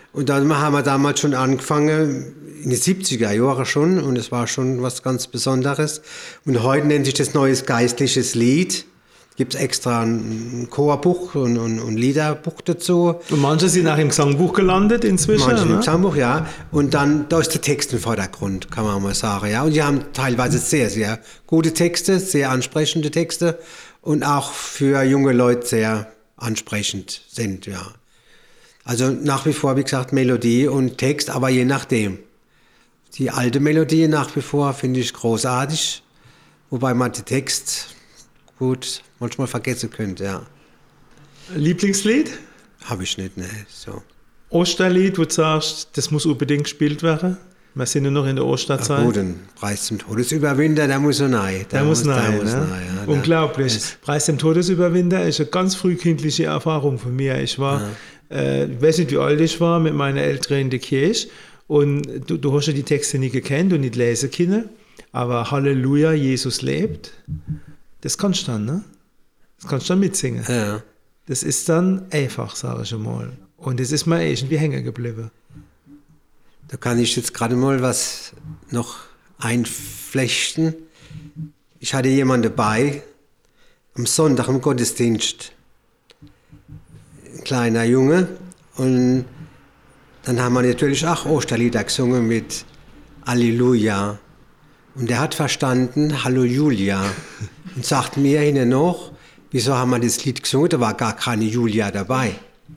Und dann haben wir damals schon angefangen, in den 70er Jahren schon, und es war schon was ganz Besonderes. Und heute nennt sich das Neues Geistliches Lied. Gibt es extra ein Chorbuch und ein Liederbuch dazu. Und manche sind auch im Gesangbuch gelandet inzwischen. Manche ne? im Gesangbuch, ja. Und dann, da ist der Text im Vordergrund, kann man mal sagen. Ja. Und die haben teilweise sehr, sehr gute Texte, sehr ansprechende Texte und auch für junge Leute sehr ansprechend sind, ja. Also nach wie vor, wie gesagt, Melodie und Text, aber je nachdem. Die alte Melodie nach wie vor finde ich großartig, wobei man den Text gut manchmal vergessen könnte, ja. Lieblingslied? Habe ich nicht, ne, so. Osterlied, wo du sagst, das muss unbedingt gespielt werden? Wir sind ja noch in der Osterzeit. Gut, ein Preis zum Todesüberwinder, der muss so rein. Der muss rein, ne? Ja, unglaublich. Preis zum Todesüberwinder ist eine ganz frühkindliche Erfahrung von mir. Ich war, ich weiß nicht, wie alt ich war, mit meinen Eltern in der Kirche. Und du hast ja die Texte nie gekannt und nicht lesen können. Aber Halleluja, Jesus lebt. Das kannst du dann, ne? Das kannst du dann mitsingen. Ja. Das ist dann einfach, sage ich mal. Und das ist mir irgendwie hängen geblieben. Da kann ich jetzt gerade mal was noch einflechten. Ich hatte jemanden dabei, am Sonntag im Gottesdienst. Ein kleiner Junge. Und dann haben wir natürlich auch Osterlieder gesungen mit Alleluja. Und der hat verstanden, Hallo Julia. Und sagt mir hinten noch, wieso haben wir das Lied gesungen? Da war gar keine Julia dabei.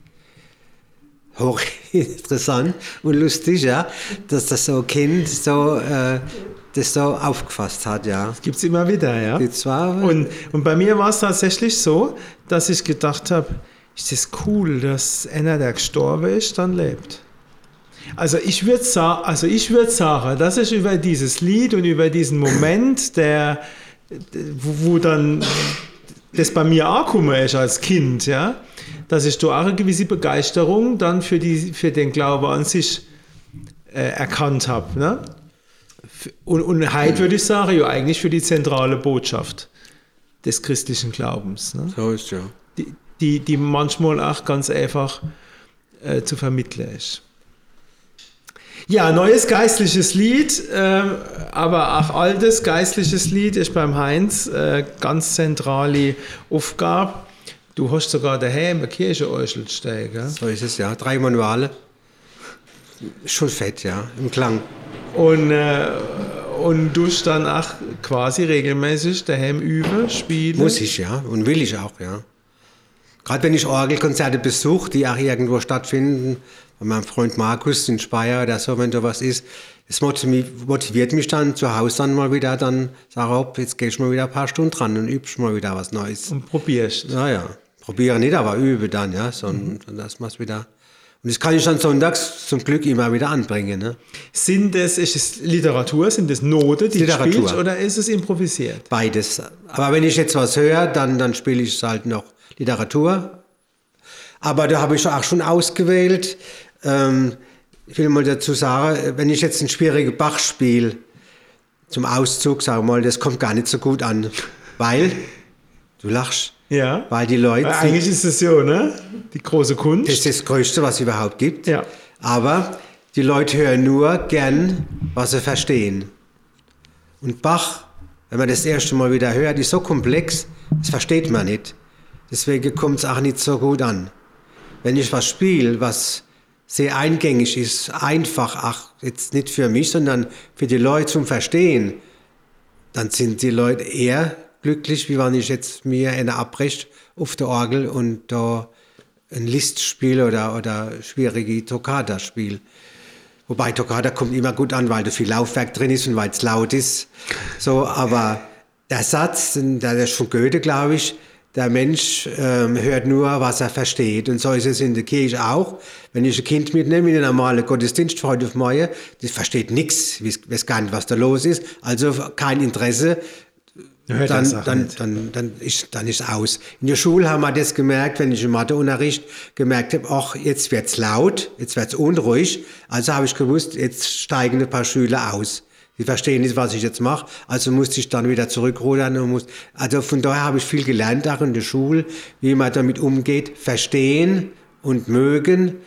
Hochinteressant und lustig, ja, dass das so ein Kind so, das so aufgefasst hat, ja. Das gibt es immer wieder, ja. Und bei mir war es tatsächlich so, dass ich gedacht habe, ist das cool, dass einer, der gestorben ist, dann lebt. Also ich würde sagen, dass ich über dieses Lied und über diesen Moment, wo dann das bei mir angekommen ist als Kind, ja, dass ich da auch eine gewisse Begeisterung dann für den Glauben an sich erkannt habe. Ne? Und heute würde ich sagen, ja, eigentlich für die zentrale Botschaft des christlichen Glaubens. Ne? So ist ja. Die manchmal auch ganz einfach zu vermitteln ist. Ja, neues geistliches Lied, aber auch altes geistliches Lied ist beim Heinz ganz zentrale Aufgabe. Du hast sogar daheim eine Kirchenorgel stehen, gell? So ist es, ja. 3 Manuale. Schon fett, ja, im Klang. Und du dann auch quasi regelmäßig daheim üben, spielen? Muss ich, ja. Und will ich auch, ja. Gerade wenn ich Orgelkonzerte besuche, die auch irgendwo stattfinden, bei meinem Freund Markus in Speyer oder so, wenn da was ist, das motiviert mich dann zu Hause dann mal wieder, dann sage ich, jetzt gehe ich mal wieder ein paar Stunden dran und übe mal wieder was Neues. Und probierst. Ja. Probiere nicht, aber übe dann, ja. Und das machst wieder. Und das kann ich dann sonntags zum Glück immer wieder anbringen. Ne? Ist es Literatur, sind das Noten, die du spielst, oder ist es improvisiert? Beides. Aber wenn ich jetzt was höre, dann spiele ich halt noch Literatur. Aber da habe ich auch schon ausgewählt. Ich will mal dazu sagen, wenn ich jetzt einen schwierigen Bach spiele, zum Auszug, sage mal, das kommt gar nicht so gut an. Weil, du lachst, ja. Weil die Leute... Weil eigentlich ist es so, ne? Die große Kunst. Das ist das Größte, was es überhaupt gibt. Ja. Aber die Leute hören nur gern, was sie verstehen. Und Bach, wenn man das erste Mal wieder hört, ist so komplex, das versteht man nicht. Deswegen kommt es auch nicht so gut an. Wenn ich was spiele, was sehr eingängig ist, einfach, ach, jetzt nicht für mich, sondern für die Leute zum Verstehen, dann sind die Leute eher glücklich, wie wenn ich jetzt mir eine abbreche auf der Orgel und da ein Liszt spiele oder schwierige Toccata spiele. Wobei Toccata kommt immer gut an, weil da viel Laufwerk drin ist und weil es laut ist. So, aber der Satz, der ist von Goethe, glaube ich, der Mensch hört nur, was er versteht. Und so ist es in der Kirche auch. Wenn ich ein Kind mitnehme in einen normalen Gottesdienst heute auf morgen, das versteht nichts, weiß gar nicht, was da los ist. Also kein Interesse. Dann ist aus. In der Schule haben wir das gemerkt, wenn ich im Matheunterricht gemerkt habe, ach, jetzt wird's laut, jetzt wird's unruhig. Also habe ich gewusst, jetzt steigen ein paar Schüler aus. Die verstehen nicht, was ich jetzt mache. Also musste ich dann wieder zurückrudern. Also von daher habe ich viel gelernt, auch in der Schule, wie man damit umgeht. Verstehen und mögen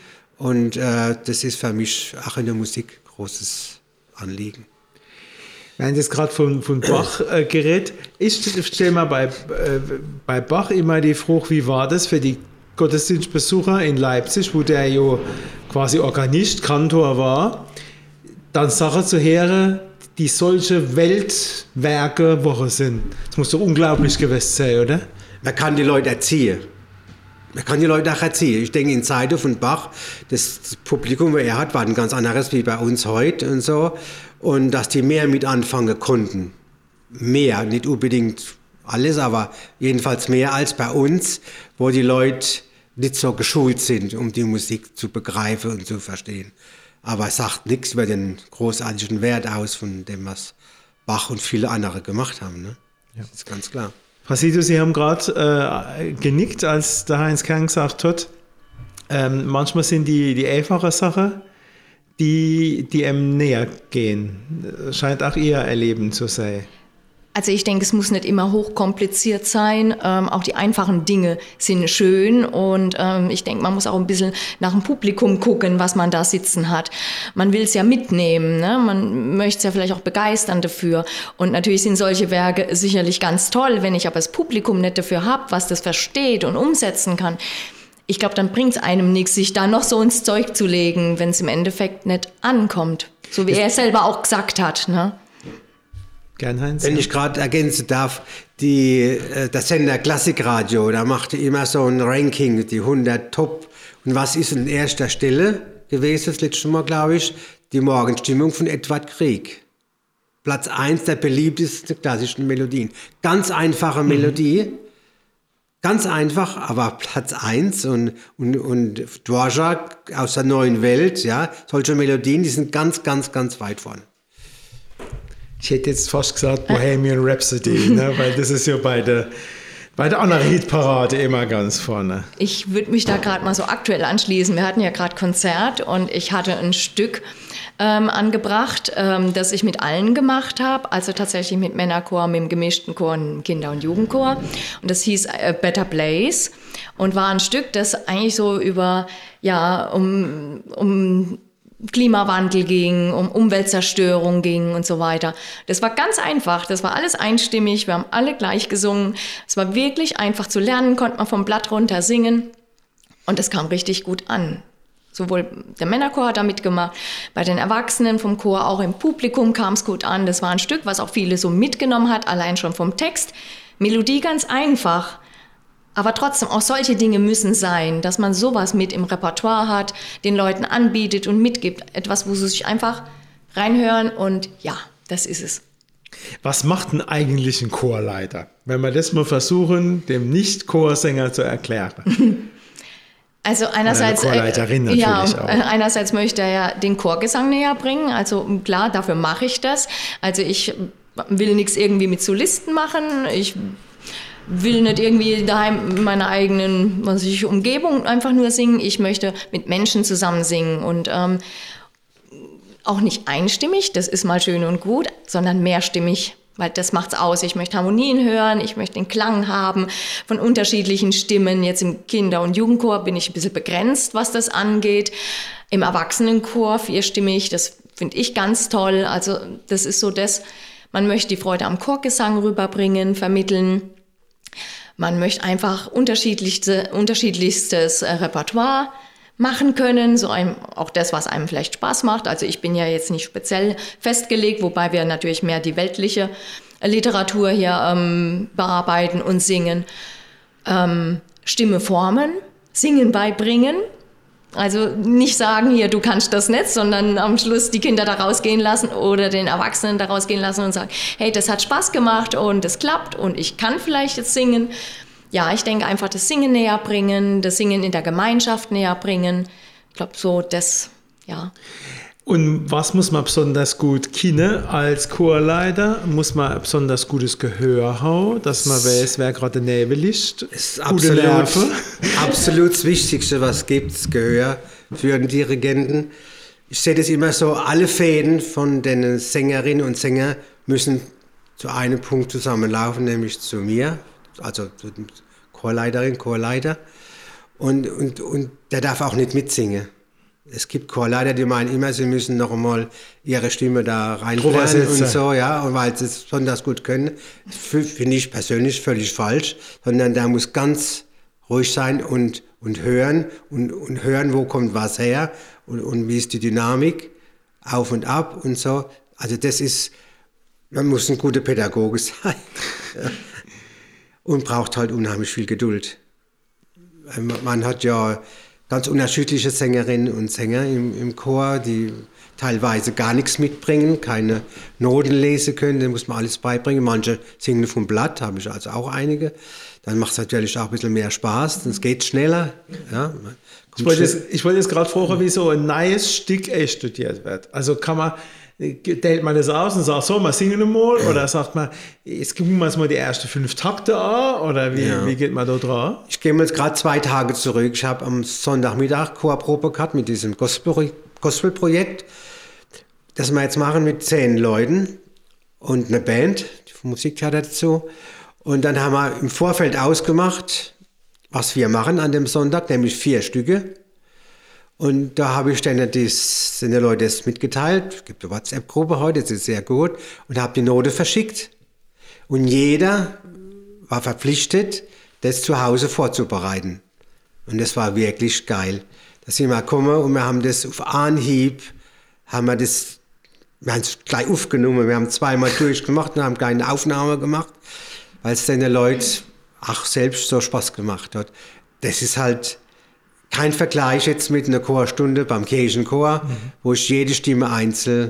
Und das ist für mich auch in der Musik ein großes Anliegen. Wir haben jetzt gerade von Bach geredet. Ich stelle mal bei Bach immer die Frage, wie war das für die Gottesdienstbesucher in Leipzig, wo der ja quasi Organist, Kantor war, dann Sachen zu hören, die solche Weltwerke Woche sind. Das muss doch unglaublich gewesen sein, oder? Man kann die Leute erziehen. Man kann die Leute auch erziehen. Ich denke, in Zeiten von Bach, das Publikum, was er hat, war ein ganz anderes wie bei uns heute und so. Und dass die mehr mit anfangen konnten. Mehr, nicht unbedingt alles, aber jedenfalls mehr als bei uns, wo die Leute nicht so geschult sind, um die Musik zu begreifen und zu verstehen. Aber es sagt nichts über den großartigen Wert aus, von dem, was Bach und viele andere gemacht haben. Ne? Ja. Das ist ganz klar. Frau Sido, Sie haben gerade genickt, als der Heinz Kern gesagt hat, manchmal sind die einfachen Sachen, die einem näher gehen. Scheint auch Ihr Erleben zu sein. Also ich denke, es muss nicht immer hochkompliziert sein. Auch die einfachen Dinge sind schön und ich denke, man muss auch ein bisschen nach dem Publikum gucken, was man da sitzen hat. Man will es ja mitnehmen, ne? Man möchte es ja vielleicht auch begeistern dafür. Und natürlich sind solche Werke sicherlich ganz toll. Wenn ich aber das Publikum nicht dafür habe, was das versteht und umsetzen kann, ich glaube, dann bringt es einem nichts, sich da noch so ins Zeug zu legen, wenn es im Endeffekt nicht ankommt. So wie er selber auch gesagt hat, ne? Gern, Heinz. Wenn ich gerade ergänzen darf, der Sender Klassikradio, da machte immer so ein Ranking, die 100 Top. Und was ist an erster Stelle gewesen, das letzte Mal, glaube ich, die Morgenstimmung von Edvard Grieg. Platz 1 der beliebtesten klassischen Melodien. Ganz einfache Melodie, ganz einfach, aber Platz 1 und Dvorak aus der neuen Welt, ja, solche Melodien, die sind ganz, ganz, ganz weit vorne. Ich hätte jetzt fast gesagt Bohemian Rhapsody, ne? Weil das ist ja bei der anderen Hitparade immer ganz vorne. Ich würde mich da gerade mal so aktuell anschließen. Wir hatten ja gerade Konzert und ich hatte ein Stück angebracht, das ich mit allen gemacht habe, also tatsächlich mit Männerchor, mit dem gemischten Chor und Kinder- und Jugendchor. Und das hieß Better Place und war ein Stück, das eigentlich so über, ja, um Klimawandel ging, um Umweltzerstörung ging und so weiter. Das war ganz einfach, das war alles einstimmig, wir haben alle gleich gesungen. Es war wirklich einfach zu lernen, konnte man vom Blatt runter singen und es kam richtig gut an. Sowohl der Männerchor hat da mitgemacht, bei den Erwachsenen vom Chor, auch im Publikum kam es gut an. Das war ein Stück, was auch viele so mitgenommen hat, allein schon vom Text. Melodie ganz einfach. Aber trotzdem, auch solche Dinge müssen sein, dass man sowas mit im Repertoire hat, den Leuten anbietet und mitgibt. Etwas, wo sie sich einfach reinhören und ja, das ist es. Was macht denn eigentlich ein Chorleiter? Wenn wir das mal versuchen, dem Nicht-Chorsänger zu erklären. Also einerseits, eine Chorleiterin natürlich auch. Einerseits möchte er ja den Chorgesang näher bringen. Also klar, dafür mache ich das. Also ich will nichts irgendwie mit Solisten machen. Ich will nicht irgendwie daheim in meiner eigenen Umgebung einfach nur singen. Ich möchte mit Menschen zusammen singen und auch nicht einstimmig, das ist mal schön und gut, sondern mehrstimmig, weil das macht's aus. Ich möchte Harmonien hören, ich möchte den Klang haben von unterschiedlichen Stimmen. Jetzt im Kinder- und Jugendchor bin ich ein bisschen begrenzt, was das angeht. Im Erwachsenenchor vierstimmig, das finde ich ganz toll. Also das ist so das, man möchte die Freude am Chorgesang rüberbringen, vermitteln. Man möchte einfach unterschiedlichstes Repertoire machen können, so auch das, was einem vielleicht Spaß macht. Also ich bin ja jetzt nicht speziell festgelegt, wobei wir natürlich mehr die weltliche Literatur hier bearbeiten und singen. Stimme formen, Singen beibringen. Also nicht sagen, hier, du kannst das nicht, sondern am Schluss die Kinder da rausgehen lassen oder den Erwachsenen da rausgehen lassen und sagen, hey, das hat Spaß gemacht und das klappt und ich kann vielleicht jetzt singen. Ja, ich denke einfach das Singen näher bringen, das Singen in der Gemeinschaft näher bringen. Ich glaube so, das, ja. Und was muss man besonders gut kennen als Chorleiter? Muss man ein besonders gutes Gehör haben, dass man weiß, wer gerade neben liegt? Das ist absolut das Wichtigste, was es gibt, das Gehör für einen Dirigenten. Ich sehe das immer so, alle Fäden von den Sängerinnen und Sängern müssen zu einem Punkt zusammenlaufen, nämlich zu mir, also zu den Chorleiterin, Chorleiter. Und der darf auch nicht mitsingen. Es gibt Chorleiter, die meinen immer, sie müssen noch einmal ihre Stimme da reinbringen und so, ja, und weil sie es besonders gut können. Finde ich persönlich völlig falsch, sondern da muss ganz ruhig sein und hören und hören, wo kommt was her und wie ist die Dynamik, auf und ab und so. Also man muss ein guter Pädagoge sein und braucht halt unheimlich viel Geduld. Man hat ja ganz unterschiedliche Sängerinnen und Sänger im Chor, die teilweise gar nichts mitbringen, keine Noten lesen können, denen muss man alles beibringen. Manche singen vom Blatt, habe ich also auch einige. Dann macht es natürlich auch ein bisschen mehr Spaß, es geht schneller. Ja, ich wollte jetzt gerade fragen, wie so ein neues Stück studiert wird. Also teilt man das aus und sagt so, wir singen mal, oder sagt man, jetzt gucken wir uns mal die ersten 5 Takte an, oder wie geht man da dran? Ich gehe jetzt gerade 2 Tage zurück. Ich habe am Sonntagmittag Chorprobe gehabt mit diesem Gospelprojekt, das wir jetzt machen mit 10 Leuten und eine Band, die Musik hat dazu. Und dann haben wir im Vorfeld ausgemacht, was wir machen an dem Sonntag, nämlich 4 Stücke. Und da habe ich dann den Leuten das mitgeteilt. Es gibt eine WhatsApp-Gruppe heute, das ist sehr gut. Und habe die Note verschickt. Und jeder war verpflichtet, das zu Hause vorzubereiten. Und das war wirklich geil. Da sind wir gekommen und wir haben das auf Anhieb, wir haben es gleich aufgenommen. Wir haben 2-mal durchgemacht und haben keine Aufnahme gemacht, weil es den Leuten selbst so Spaß gemacht hat. Das ist halt kein Vergleich jetzt mit einer Chorstunde beim Kirchenchor, wo ich jede Stimme einzeln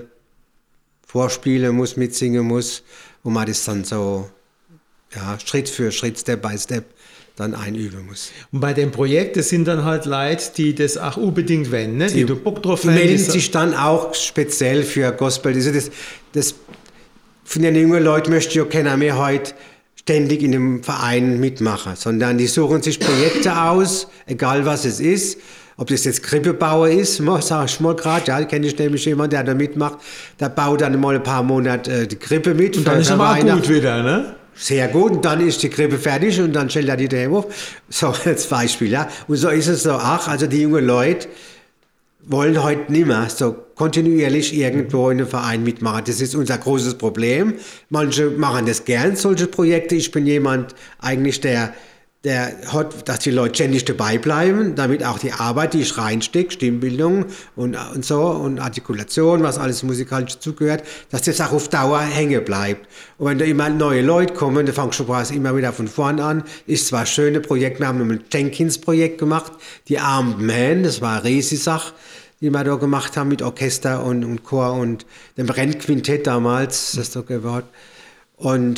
vorspielen muss, mitsingen muss, wo man das dann so Schritt für Schritt, Step by Step dann einüben muss. Und bei dem Projekt, das sind dann halt Leute, die das auch unbedingt wollen, ne? Die du Bock drauf haben. Die melden sich dann auch speziell für Gospel. Das von den jungen Leuten möchte ja keiner mehr heute ständig in einem Verein mitmachen, sondern die suchen sich Projekte aus, egal was es ist. Ob das jetzt Krippebauer ist, sag ich mal gerade, ja, kenne ich nämlich jemanden, der da mitmacht, der baut dann mal ein paar Monate die Krippe mit. Und dann ist aber auch gut wieder, ne? Sehr gut, und dann ist die Krippe fertig und dann stellt er die daheim auf. So, als Beispiel, ja. Und so ist es so auch, also die jungen Leute wollen heute nicht mehr so kontinuierlich irgendwo in einem Verein mitmachen. Das ist unser großes Problem. Manche machen das gern, solche Projekte. Ich bin jemand eigentlich, der hat, dass die Leute ständig dabei bleiben, damit auch die Arbeit, die ich reinstecke, Stimmbildung und so und Artikulation, was alles musikalisch zugehört, dass das auch auf Dauer hängen bleibt. Und wenn da immer neue Leute kommen, dann fangst du immer wieder von vorn an. Ist zwar ein schönes Projekt, wir haben ein Jenkins-Projekt gemacht, die Armed Man, das war eine Riesensach, die wir da gemacht haben mit Orchester und Chor und dem Rennquintett damals, das da gehört. Und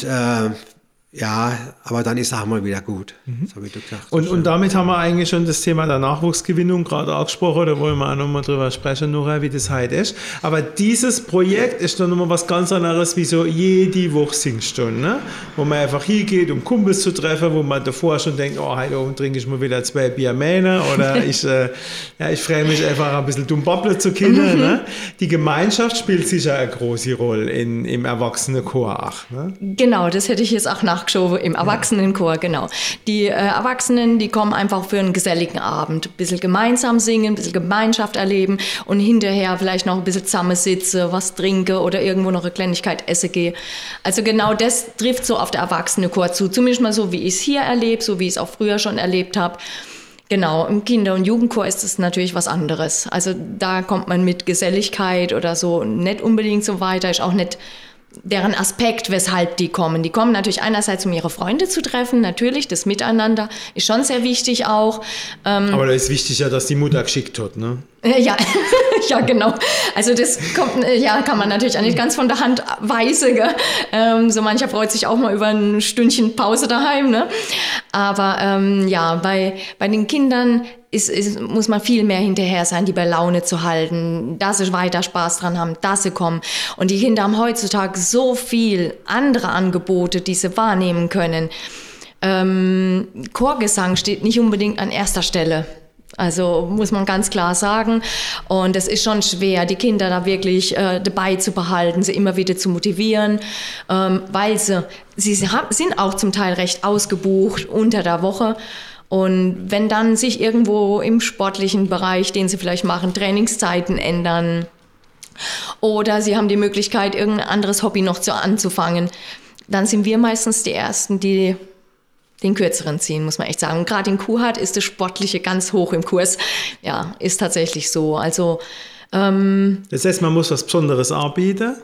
aber dann ist es auch mal wieder gut. So wie du gesagt hast. Und damit haben wir eigentlich schon das Thema der Nachwuchsgewinnung gerade angesprochen, da wollen wir auch nochmal drüber sprechen, Nora, wie das heute ist. Aber dieses Projekt ist dann nochmal was ganz anderes wie so jede Woche Singstunde, ne? Wo man einfach hingeht, um Kumpels zu treffen, wo man davor schon denkt, heute Abend trinke ich mal wieder 2 Bier mehr, oder ich freue mich einfach ein bisschen dumm babbeln zu können. Ne? Die Gemeinschaft spielt sicher eine große Rolle im Erwachsenenchor auch. Ne? Genau, das hätte ich jetzt auch nachgeschoben im Erwachsenenchor, genau. Die Erwachsenen, die kommen einfach für einen geselligen Abend. Ein bisschen gemeinsam singen, ein bisschen Gemeinschaft erleben und hinterher vielleicht noch ein bisschen zusammensitzen, was trinken oder irgendwo noch eine Kleinigkeit essen gehen. Also genau das trifft so auf der Erwachsenenchor zu. Zumindest mal so, wie ich es hier erlebe, so wie ich es auch früher schon erlebt habe. Genau, im Kinder- und Jugendchor ist es natürlich was anderes. Also da kommt man mit Geselligkeit oder so nicht unbedingt so weiter, ist auch nicht deren Aspekt, weshalb die kommen. Die kommen natürlich einerseits, um ihre Freunde zu treffen, natürlich, das Miteinander ist schon sehr wichtig auch. Aber da ist wichtig ja, dass die Mutter geschickt hat, ne? Ja, ja, genau. Also das kommt, kann man natürlich auch nicht ganz von der Hand weisen, gell? So mancher freut sich auch mal über ein Stündchen Pause daheim, ne? Aber bei den Kindern muss man viel mehr hinterher sein, die bei Laune zu halten, dass sie weiter Spaß dran haben, dass sie kommen. Und die Kinder haben heutzutage so viel andere Angebote, die sie wahrnehmen können. Chorgesang steht nicht unbedingt an erster Stelle. Also muss man ganz klar sagen. Und es ist schon schwer, die Kinder da wirklich dabei zu behalten, sie immer wieder zu motivieren, weil sie sind auch zum Teil recht ausgebucht unter der Woche. Und wenn dann sich irgendwo im sportlichen Bereich, den sie vielleicht machen, Trainingszeiten ändern oder sie haben die Möglichkeit, irgendein anderes Hobby noch anzufangen, dann sind wir meistens die Ersten, die den kürzeren ziehen, muss man echt sagen. Und gerade in Kuhhardt ist das Sportliche ganz hoch im Kurs. Ja, ist tatsächlich so. Also, das heißt, man muss was Besonderes anbieten.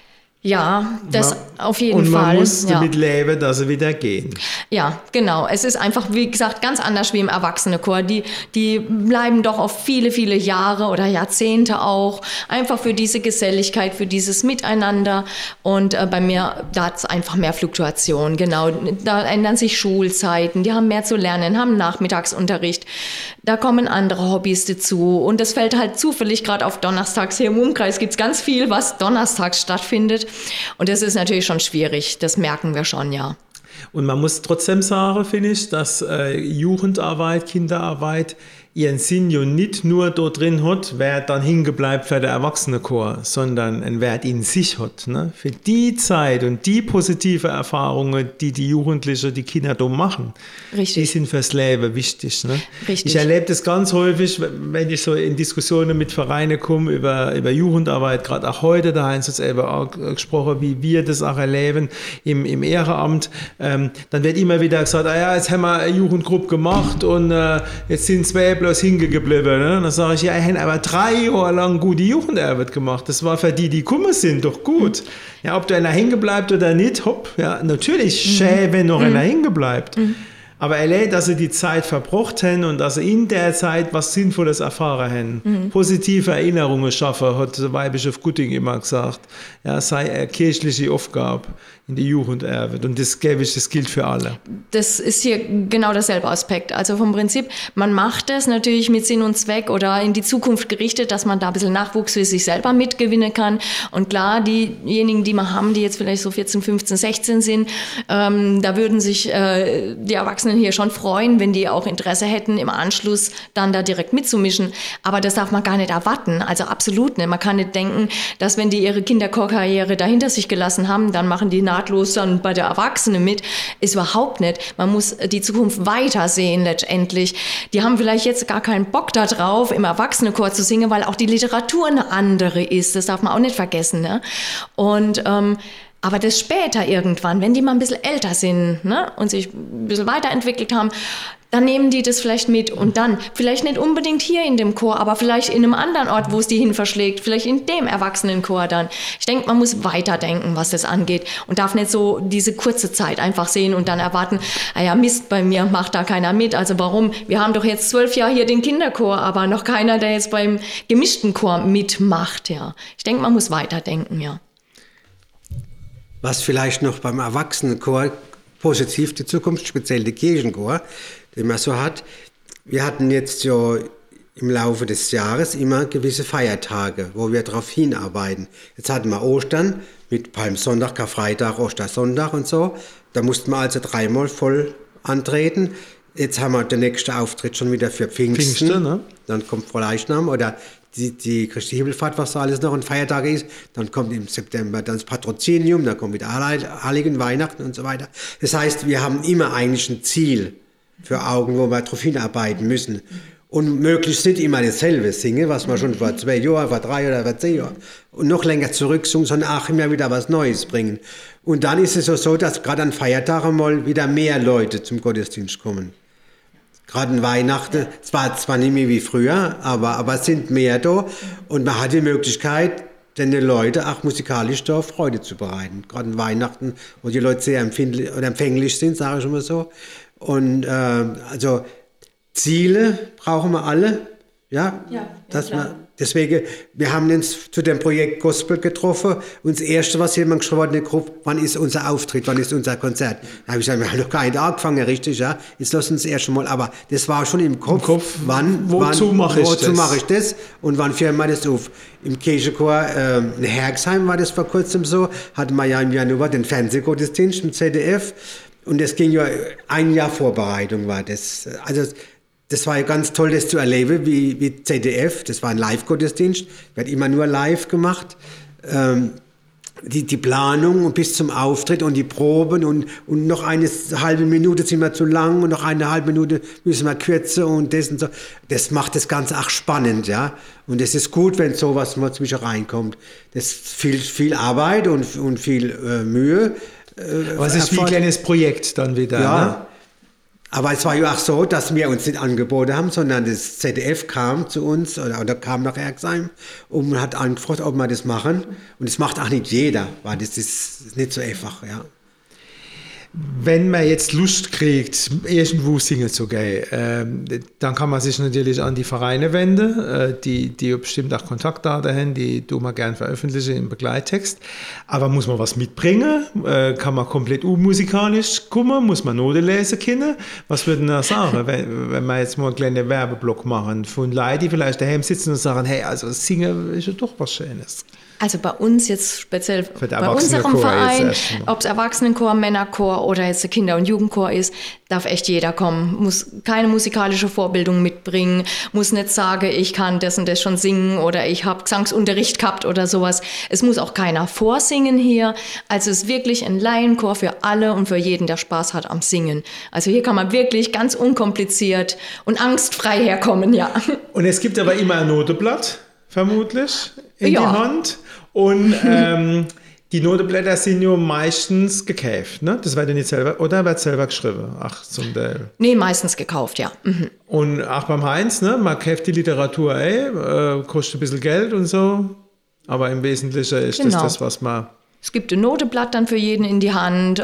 Ja, das auf jeden Fall. Und man muss damit leben, dass sie wieder gehen. Ja, genau. Es ist einfach, wie gesagt, ganz anders wie im Erwachsenenchor. Die bleiben doch auf viele, viele Jahre oder Jahrzehnte auch. Einfach für diese Geselligkeit, für dieses Miteinander. Und bei mir, da hat es einfach mehr Fluktuation. Genau, da ändern sich Schulzeiten. Die haben mehr zu lernen, haben Nachmittagsunterricht. Da kommen andere Hobbys dazu. Und das fällt halt zufällig gerade auf donnerstags. Hier im Umkreis gibt es ganz viel, was donnerstags stattfindet. Und das ist natürlich schon schwierig, das merken wir schon, ja. Und man muss trotzdem sagen, finde ich, dass Jugendarbeit, Kinderarbeit ihren Sinn ja nicht nur dort drin hat, wer dann hingebleibt für den Erwachsenenchor, sondern ein Wert in sich hat. Ne? Für die Zeit und die positive Erfahrungen, die die Jugendlichen, die Kinder da machen, Richtig. Die sind fürs Leben wichtig. Ne? Richtig. Ich erlebe das ganz häufig, wenn ich so in Diskussionen mit Vereinen komme über Jugendarbeit, gerade auch heute, da haben sie jetzt eben auch gesprochen, wie wir das auch erleben im Ehrenamt, dann wird immer wieder gesagt, jetzt haben wir eine Jugendgruppe gemacht und jetzt sind zwei bloß hingeblieben. Ne? Dann sage ich, ja, ich habe aber 3 Jahre lang gute Jugendarbeit gemacht. Das war für die gekommen sind, doch gut. Ja, ob da einer hingebleibt oder nicht, hopp, ja, natürlich schön, wenn noch einer hingebleibt. Aber allein, dass sie die Zeit verbracht haben und dass sie in der Zeit was Sinnvolles erfahren haben, positive Erinnerungen schaffen, hat der weibliche Gutting immer gesagt, ja, sei eine kirchliche Aufgabe in die Jugendarbeit. Und das gilt für alle. Das ist hier genau derselbe Aspekt. Also vom Prinzip, man macht das natürlich mit Sinn und Zweck oder in die Zukunft gerichtet, dass man da ein bisschen Nachwuchs für sich selber mitgewinnen kann. Und klar, diejenigen, die wir haben, die jetzt vielleicht so 14, 15, 16 sind, da würden sich die Erwachsenen hier schon freuen, wenn die auch Interesse hätten, im Anschluss dann da direkt mitzumischen. Aber das darf man gar nicht erwarten. Also absolut nicht. Man kann nicht denken, dass wenn die ihre Kinderchorkarriere da hinter sich gelassen haben, dann machen die nahtlos dann bei der Erwachsenen mit. Ist überhaupt nicht. Man muss die Zukunft weitersehen letztendlich. Die haben vielleicht jetzt gar keinen Bock da drauf, im Erwachsenenchor zu singen, weil auch die Literatur eine andere ist. Das darf man auch nicht vergessen. Ne? Und aber das später irgendwann, wenn die mal ein bisschen älter sind, ne, und sich ein bisschen weiterentwickelt haben, dann nehmen die das vielleicht mit und dann, vielleicht nicht unbedingt hier in dem Chor, aber vielleicht in einem anderen Ort, wo es die hin verschlägt, vielleicht in dem Erwachsenenchor dann. Ich denke, man muss weiterdenken, was das angeht und darf nicht so diese kurze Zeit einfach sehen und dann erwarten, Mist, bei mir macht da keiner mit, also warum? Wir haben doch jetzt 12 Jahre hier den Kinderchor, aber noch keiner, der jetzt beim gemischten Chor mitmacht, ja. Ich denke, man muss weiterdenken, ja. Was vielleicht noch beim Erwachsenenchor positiv die Zukunft, speziell der Kirchenchor, den man so hat. Wir hatten jetzt ja im Laufe des Jahres immer gewisse Feiertage, wo wir darauf hinarbeiten. Jetzt hatten wir Ostern mit Palmsonntag, Karfreitag, Ostersonntag und so. Da mussten wir also 3-mal voll antreten. Jetzt haben wir den nächsten Auftritt schon wieder für Pfingsten. Ne? Dann kommt Frohleichnam oder die Christi Himmelfahrt, was da alles noch ein Feiertag ist. Dann kommt im September dann das Patrozinium, dann kommt wieder Heiligen Weihnachten und so weiter. Das heißt, wir haben immer eigentlich ein Ziel für Augen, wo wir darauf hinarbeiten müssen. Und möglichst nicht immer dasselbe singen, was wir schon vor 2 Jahren, vor 3 oder vor 10 Jahren und noch länger zurücksingen, sondern auch immer wieder was Neues bringen. Und dann ist es so, dass gerade an Feiertagen mal wieder mehr Leute zum Gottesdienst kommen. Gerade an Weihnachten, zwar nicht mehr wie früher, aber es sind mehr da. Und man hat die Möglichkeit, den Leuten auch musikalisch da Freude zu bereiten. Gerade an Weihnachten, wo die Leute sehr empfindlich oder empfänglich sind, sage ich schon mal so. Und also Ziele brauchen wir alle. Ja, dass wir, deswegen, wir haben uns zu dem Projekt Gospel getroffen und das Erste, was jemand geschrieben hat in der Gruppe, wann ist unser Auftritt, wann ist unser Konzert? Da habe ich gesagt, wir haben noch gar nicht angefangen, richtig, ja, jetzt lass uns das erste Mal, aber das war schon im Kopf wozu mache ich das und wann führen wir das auf? Im Kirchenchor in Herxheim war das vor kurzem so, hatten wir ja im Januar den Fernsehgottesdienst im ZDF und das ging ja 1 Jahr Vorbereitung war das, also das war ja ganz toll, das zu erleben, wie ZDF, das war ein Live-Gottesdienst, wird immer nur live gemacht. die Planung bis zum Auftritt und die Proben und noch eine halbe Minute sind wir zu lang und noch eine halbe Minute müssen wir kürzer und das und so. Das macht das Ganze auch spannend, ja. Und es ist gut, wenn sowas mal zwischen reinkommt. Das ist viel Arbeit und viel Mühe. Aber es ist wie ein kleines Projekt dann wieder, ja. Ne? Aber es war ja auch so, dass wir uns nicht angeboten haben, sondern das ZDF kam zu uns oder kam nach Erxheim und hat angefragt, ob wir das machen. Und das macht auch nicht jeder, weil das ist nicht so einfach, ja. Wenn man jetzt Lust kriegt, irgendwo singen zu gehen, dann kann man sich natürlich an die Vereine wenden, die bestimmt auch Kontaktdaten haben, die tun wir gerne veröffentlichen im Begleittext. Aber muss man was mitbringen? Kann man komplett unmusikalisch kommen? Muss man Noten lesen können? Was würden Sie sagen, wenn wir jetzt mal einen kleinen Werbeblock machen von Leuten, die vielleicht daheim sitzen und sagen, hey, also singen ist ja doch was Schönes. Also bei uns jetzt speziell, bei unserem Verein, ob es Erwachsenenchor, Männerchor oder jetzt der Kinder- und Jugendchor ist, darf echt jeder kommen. Muss keine musikalische Vorbildung mitbringen, muss nicht sagen, ich kann das und das schon singen oder ich habe Gesangsunterricht gehabt oder sowas. Es muss auch keiner vorsingen hier. Also es ist wirklich ein Laienchor für alle und für jeden, der Spaß hat am Singen. Also hier kann man wirklich ganz unkompliziert und angstfrei herkommen, ja. Und es gibt aber immer ein Noteblatt, vermutlich, in die Hand. Und die Notenblätter sind ja meistens gekauft, ne? Das wird ja nicht selber, oder wird selber geschrieben? Ach, zum Teil. Nee, meistens gekauft, ja. Mhm. Und auch beim Heinz, ne? Man kauft die Literatur, kostet ein bisschen Geld und so, aber im Wesentlichen ist das, was man... Es gibt ein Noteblatt dann für jeden in die Hand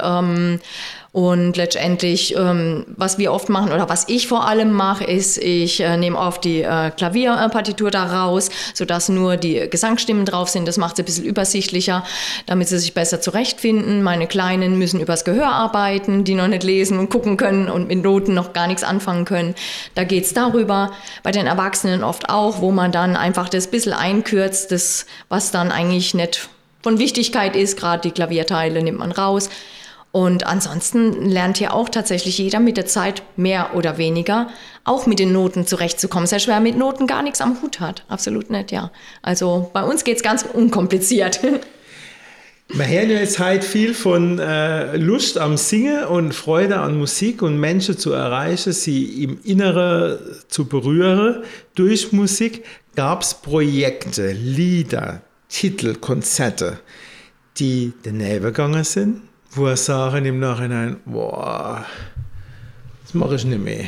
und letztendlich, was wir oft machen oder was ich vor allem mache, ist, ich nehme oft die Klavierpartitur da raus, sodass nur die Gesangsstimmen drauf sind. Das macht es ein bisschen übersichtlicher, damit sie sich besser zurechtfinden. Meine Kleinen müssen übers Gehör arbeiten, die noch nicht lesen und gucken können und mit Noten noch gar nichts anfangen können. Da geht es darüber. Bei den Erwachsenen oft auch, wo man dann einfach das bisschen einkürzt, das, was dann eigentlich nicht von Wichtigkeit ist, gerade die Klavierteile nimmt man raus. Und ansonsten lernt hier auch tatsächlich jeder mit der Zeit mehr oder weniger auch mit den Noten zurechtzukommen. Sehr schwer mit Noten gar nichts am Hut hat. Absolut nicht, ja. Also bei uns geht es ganz unkompliziert. Wir hören ja jetzt halt viel von Lust am Singen und Freude an Musik und Menschen zu erreichen, sie im Inneren zu berühren durch Musik. Gab es Projekte, Lieder, Titel, Konzerte, die daneben gegangen sind, wo er sagen im Nachhinein, boah, das mache ich nicht mehr.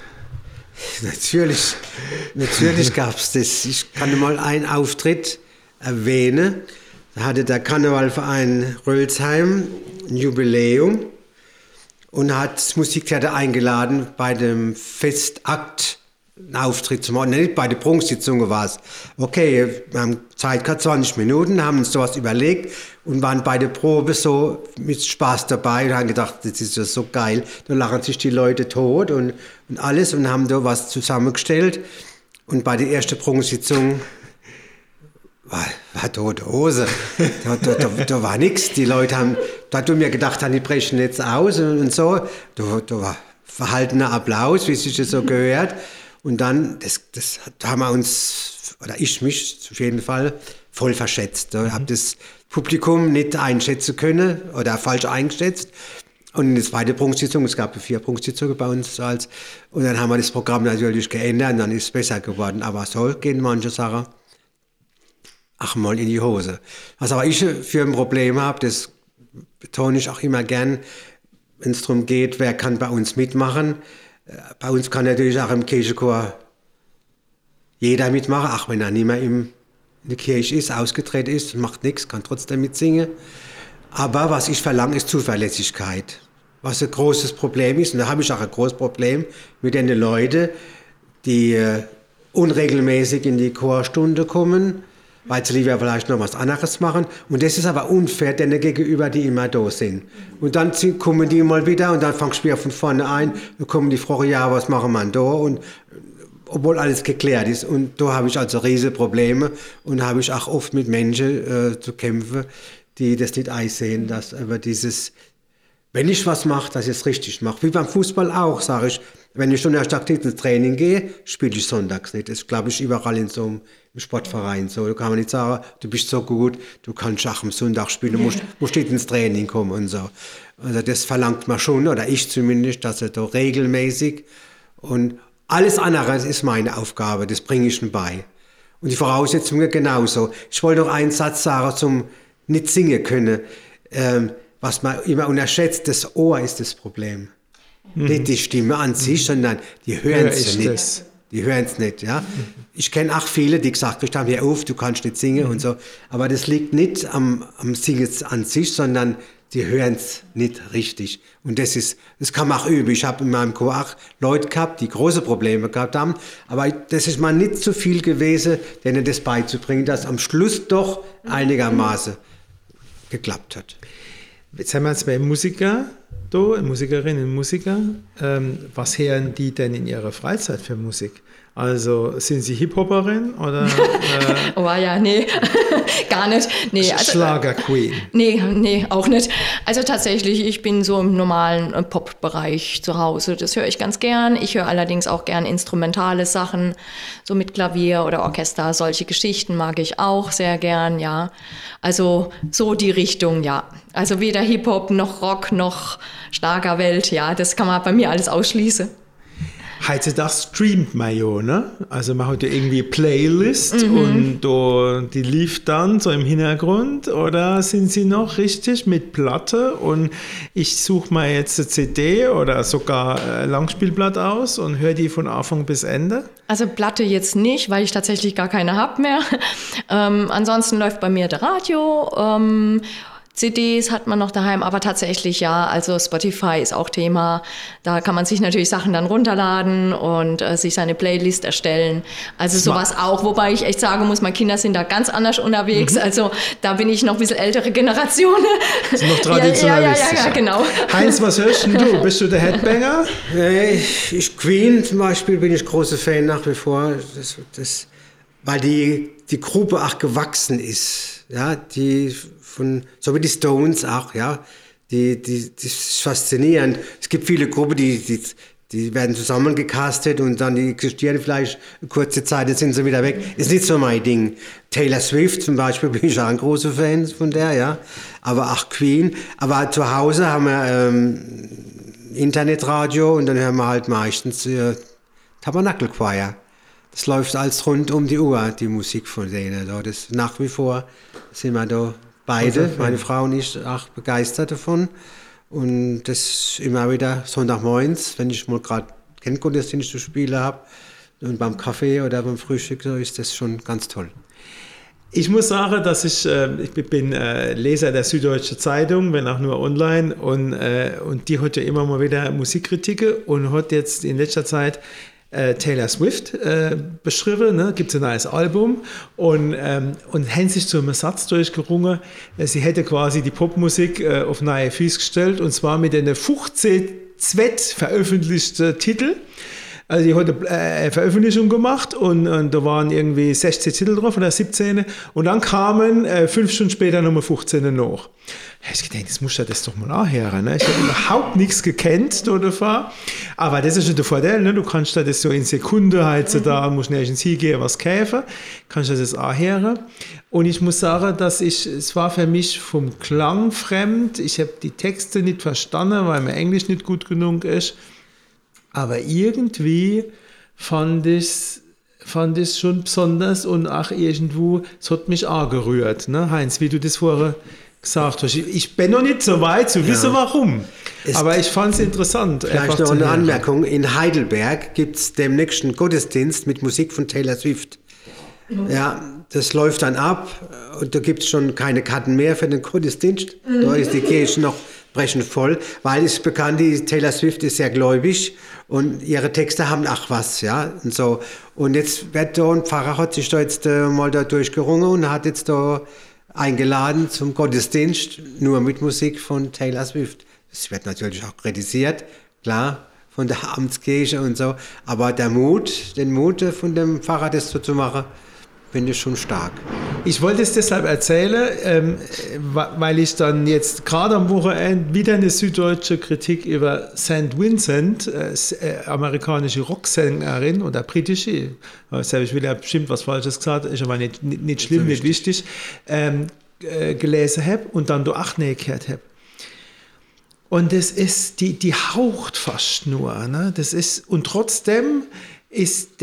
Natürlich gab es das. Ich kann mal einen Auftritt erwähnen. Da hatte der Karnevalverein Rölsheim ein Jubiläum und hat das Musiktheater eingeladen bei dem Festakt einen Auftritt zu machen. Nicht bei der Prunksitzung war es. Okay, wir haben Zeit gehabt, 20 Minuten, haben uns sowas überlegt und waren bei der Probe so mit Spaß dabei und haben gedacht, das ist ja so geil. Da lachen sich die Leute tot und alles und haben da was zusammengestellt. Und bei der ersten Prunksitzung war tote Hose. Da war nichts. Die Leute haben, da hat mir gedacht, die brechen jetzt aus und so. Da war verhaltener Applaus, wie es sich das so gehört. Und dann, da haben wir uns, oder ich mich auf jeden Fall, voll verschätzt. Ich habe das Publikum nicht einschätzen können oder falsch eingeschätzt. Und in der zweiten Prunksitzung, es gab 4 Prunksitzungen bei uns, und dann haben wir das Programm natürlich geändert und dann ist es besser geworden. Aber so gehen manche Sachen mal in die Hose. Was aber ich für ein Problem habe, das betone ich auch immer gern, wenn es darum geht, wer kann bei uns mitmachen. Bei uns kann natürlich auch im Kirchenchor jeder mitmachen, auch wenn er nicht mehr in der Kirche ist, ausgetreten ist, macht nichts, kann trotzdem mitsingen. Aber was ich verlange, ist Zuverlässigkeit. Was ein großes Problem ist, und da habe ich auch ein großes Problem mit den Leuten, die unregelmäßig in die Chorstunde kommen, weil sie lieber vielleicht noch was anderes machen. Und das ist aber unfair denen gegenüber, die immer da sind. Und dann kommen die mal wieder und dann fangst du wieder von vorne ein. Dann kommen die Fragen, ja, was machen wir da? Und obwohl alles geklärt ist. Und da habe ich also riesige Probleme und habe ich auch oft mit Menschen zu kämpfen, die das nicht einsehen, dass aber dieses, wenn ich was mache, dass ich es richtig mache. Wie beim Fußball auch, sage ich, Wenn ich donnerstags ins Training gehe, spiele ich sonntags nicht. Das ist, glaube ich, überall in so einem Sportverein so. Da kann man nicht sagen, du bist so gut, du kannst auch am Sonntag spielen, musst nicht ins Training kommen und so. Also das verlangt man schon, oder ich zumindest, dass er da regelmäßig und alles andere ist meine Aufgabe, das bringe ich ihm bei. Und die Voraussetzungen genauso. Ich wollte noch einen Satz sagen zum nicht singen können. Was man immer unterschätzt, das Ohr ist das Problem. Nicht die Stimme an sich, sondern die hören es nicht. Die hören es nicht, ja. Ich kenne auch viele, die gesagt haben, hör auf, du kannst nicht singen und so. Aber das liegt nicht am Singen an sich, sondern die hören es nicht richtig. Und das kann man auch üben. Ich habe in meinem Chor auch Leute gehabt, die große Probleme gehabt haben. Aber das ist mal nicht so viel gewesen, denen das beizubringen, dass am Schluss doch einigermaßen geklappt hat. Jetzt haben wir zwei Musiker da, Musikerinnen und Musiker. Was hören die denn in ihrer Freizeit für Musik? Also sind Sie Hip-Hopperin oder? Oh ja, nee, gar nicht. Nee, also, Schlager-Queen? Nee, auch nicht. Also tatsächlich, ich bin so im normalen Pop-Bereich zu Hause. Das höre ich ganz gern. Ich höre allerdings auch gern instrumentale Sachen, so mit Klavier oder Orchester. Solche Geschichten mag ich auch sehr gern, ja. Also so die Richtung, ja. Also weder Hip-Hop noch Rock noch Schlagerwelt, ja. Das kann man bei mir alles ausschließen. Heutzutage streamt man ja, ne? Also man hat ja irgendwie Playlist und die lief dann so im Hintergrund, oder sind Sie noch richtig mit Platte und ich suche mal jetzt eine CD oder sogar ein Langspielblatt aus und höre die von Anfang bis Ende? Also Platte jetzt nicht, weil ich tatsächlich gar keine habe mehr. Ansonsten läuft bei mir der Radio. CDs hat man noch daheim, aber tatsächlich ja, also Spotify ist auch Thema. Da kann man sich natürlich Sachen dann runterladen und sich seine Playlist erstellen. Also sowas auch, wobei ich echt sagen muss, meine Kinder sind da ganz anders unterwegs. Also da bin ich noch ein bisschen ältere Generation. Das ist noch traditionalistisch. Ja, genau. Heinz, was hörst du? Bist du der Headbanger? Queen zum Beispiel bin ich großer Fan nach wie vor, weil die Gruppe auch gewachsen ist. Ja, so wie die Stones auch, ja, die ist faszinierend. Es gibt viele Gruppen, die werden zusammengecastet und dann die existieren vielleicht eine kurze Zeit, dann sind sie wieder weg. Ist nicht so mein Ding. Taylor Swift zum Beispiel bin ich auch ein großer Fan von der, ja. Aber auch Queen. Aber zu Hause haben wir Internetradio und dann hören wir halt meistens Tabernacle Choir. Das läuft alles rund um die Uhr, die Musik von denen. Das nach wie vor sind wir da beide, meine Frau und ich, auch begeistert davon. Und das immer wieder Sonntagmorgens, wenn ich mal gerade Gottesdienst zu spielen habe und beim Kaffee oder beim Frühstück, so ist das schon ganz toll. Ich muss sagen, dass ich bin Leser der Süddeutschen Zeitung, wenn auch nur online, und die hat ja immer mal wieder Musikkritiken und hat jetzt in letzter Zeit Taylor Swift beschrieben, ne? Gibt es ein neues Album und haben sich zu einem Satz durchgerungen, sie hätte quasi die Popmusik auf neue Füße gestellt, und zwar mit einer 15 veröffentlichten Titel. Also die hat eine Veröffentlichung gemacht und da waren irgendwie 16 Titel drauf oder 17 und dann kamen 5 Stunden später nochmal 15 nach. Ich habe gedacht, das muss ja das doch mal anhören. Ne? Ich habe überhaupt nichts gekannt davon. Aber das ist schon der Vorteil, ne? Du kannst das so in Sekunden da musst nirgends hingehen, was kaufen, kannst du das anhören. Und ich muss sagen, es war für mich vom Klang fremd. Ich habe die Texte nicht verstanden, weil mein Englisch nicht gut genug ist. Aber irgendwie fand ich schon besonders und auch irgendwo, es hat mich angerührt. Ne? Heinz, wie du das vorher gesagt hast. Ich bin noch nicht so weit zu wissen, warum. Aber ich fand es interessant. Vielleicht noch eine Anmerkung. In Heidelberg gibt es demnächst einen Gottesdienst mit Musik von Taylor Swift. Ja, das läuft dann ab und da gibt es schon keine Karten mehr für den Gottesdienst. Da ist die Kirche noch brechend voll, weil es ist bekannt, die Taylor Swift ist sehr gläubig und ihre Texte haben auch was, ja, und so. Und jetzt wird da ein Pfarrer hat sich da jetzt mal da durchgerungen und hat jetzt da eingeladen zum Gottesdienst, nur mit Musik von Taylor Swift. Das wird natürlich auch kritisiert, klar, von der Amtskirche und so, aber den Mut von dem Pfarrer, das so zu machen, finde ich schon stark. Ich wollte es deshalb erzählen, weil ich dann jetzt gerade am Wochenende wieder eine süddeutsche Kritik über St. Vincent, amerikanische Rocksängerin oder britische, ich will ja bestimmt was Falsches gesagt, ist aber nicht schlimm, nicht wichtig, gelesen habe und dann durch Acht gehört habe. Und das ist, die haucht fast nur, ne? Das ist, und trotzdem ist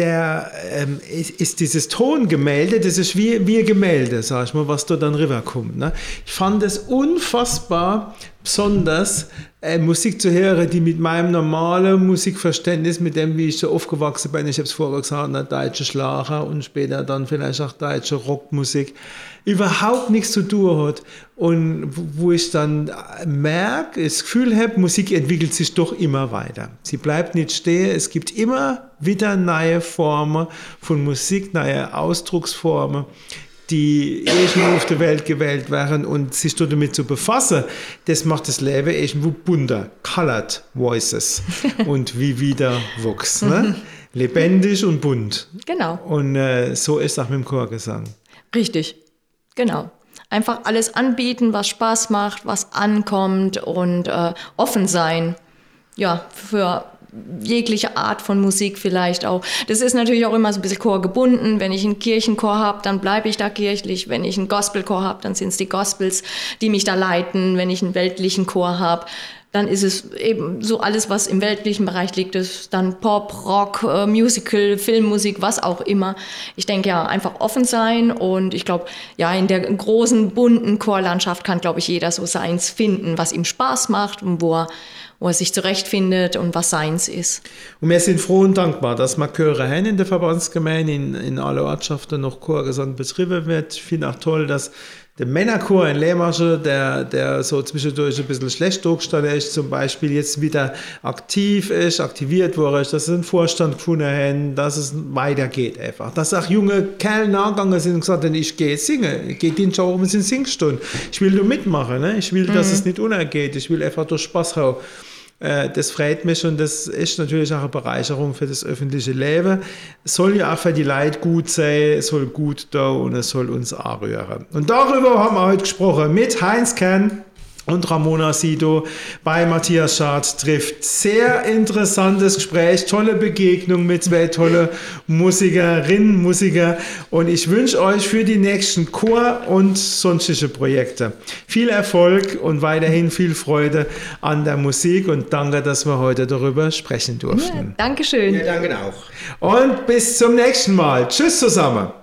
dieses Tongemälde, das ist wie ein Gemälde, sag ich mal, was da dann rüberkommt. Ne? Ich fand es unfassbar besonders, Musik zu hören, die mit meinem normalen Musikverständnis, mit dem, wie ich so aufgewachsen bin, ich habe es vorher gesagt, deutsche Schlager und später dann vielleicht auch deutsche Rockmusik, überhaupt nichts zu tun hat. Und wo ich dann merke, das Gefühl habe, Musik entwickelt sich doch immer weiter. Sie bleibt nicht stehen, es gibt immer wieder neue Formen von Musik, neue Ausdrucksformen, die irgendwo auf der Welt gewählt werden, und sich damit zu befassen, das macht das Leben irgendwo bunter, colored voices und wie wieder Wuchs. Ne? Lebendig und bunt. Genau. Und so ist es auch mit dem Chorgesang. Richtig, genau. Einfach alles anbieten, was Spaß macht, was ankommt, und offen sein, ja, für jegliche Art von Musik vielleicht auch. Das ist natürlich auch immer so ein bisschen chorgebunden. Wenn ich einen Kirchenchor habe, dann bleibe ich da kirchlich. Wenn ich einen Gospelchor habe, dann sind es die Gospels, die mich da leiten. Wenn ich einen weltlichen Chor habe, dann ist es eben so alles, was im weltlichen Bereich liegt, ist dann Pop, Rock, Musical, Filmmusik, was auch immer. Ich denke ja, einfach offen sein, und ich glaube, ja, in der großen, bunten Chorlandschaft kann, glaube ich, jeder so seins finden, was ihm Spaß macht und wo er sich zurechtfindet und was seins ist. Und wir sind froh und dankbar, dass wir Chöre haben in der Verbandsgemeinde, in alle Ortschaften noch Chorgesang betrieben wird. Ich finde auch toll, dass der Männerchor in Lehmarsche, der so zwischendurch ein bisschen schlecht durchgestanden ist, zum Beispiel jetzt wieder aktiviert wurde, dass sie einen Vorstand gefunden haben, dass es weitergeht einfach. Dass auch junge Kerle nachgegangen sind und gesagt haben, ich gehe jetzt singen, ich gehe den Show, wir sind Singstunden. Ich will nur mitmachen, ne? Ich will, dass es nicht untergeht, ich will einfach durch Spaß haben. Das freut mich, und das ist natürlich auch eine Bereicherung für das öffentliche Leben. Es soll ja auch für die Leute gut sein, es soll gut da, und es soll uns anrühren. Und darüber haben wir heute gesprochen mit Heinz Kern und Ramona Sido bei Matthias Schad trifft. Sehr interessantes Gespräch, tolle Begegnung mit zwei tolle Musikerinnen, Musiker, und ich wünsche euch für die nächsten Chor- und sonstige Projekte viel Erfolg und weiterhin viel Freude an der Musik, und danke, dass wir heute darüber sprechen durften. Ja, Dankeschön. Ja, danke auch. Und bis zum nächsten Mal. Tschüss zusammen.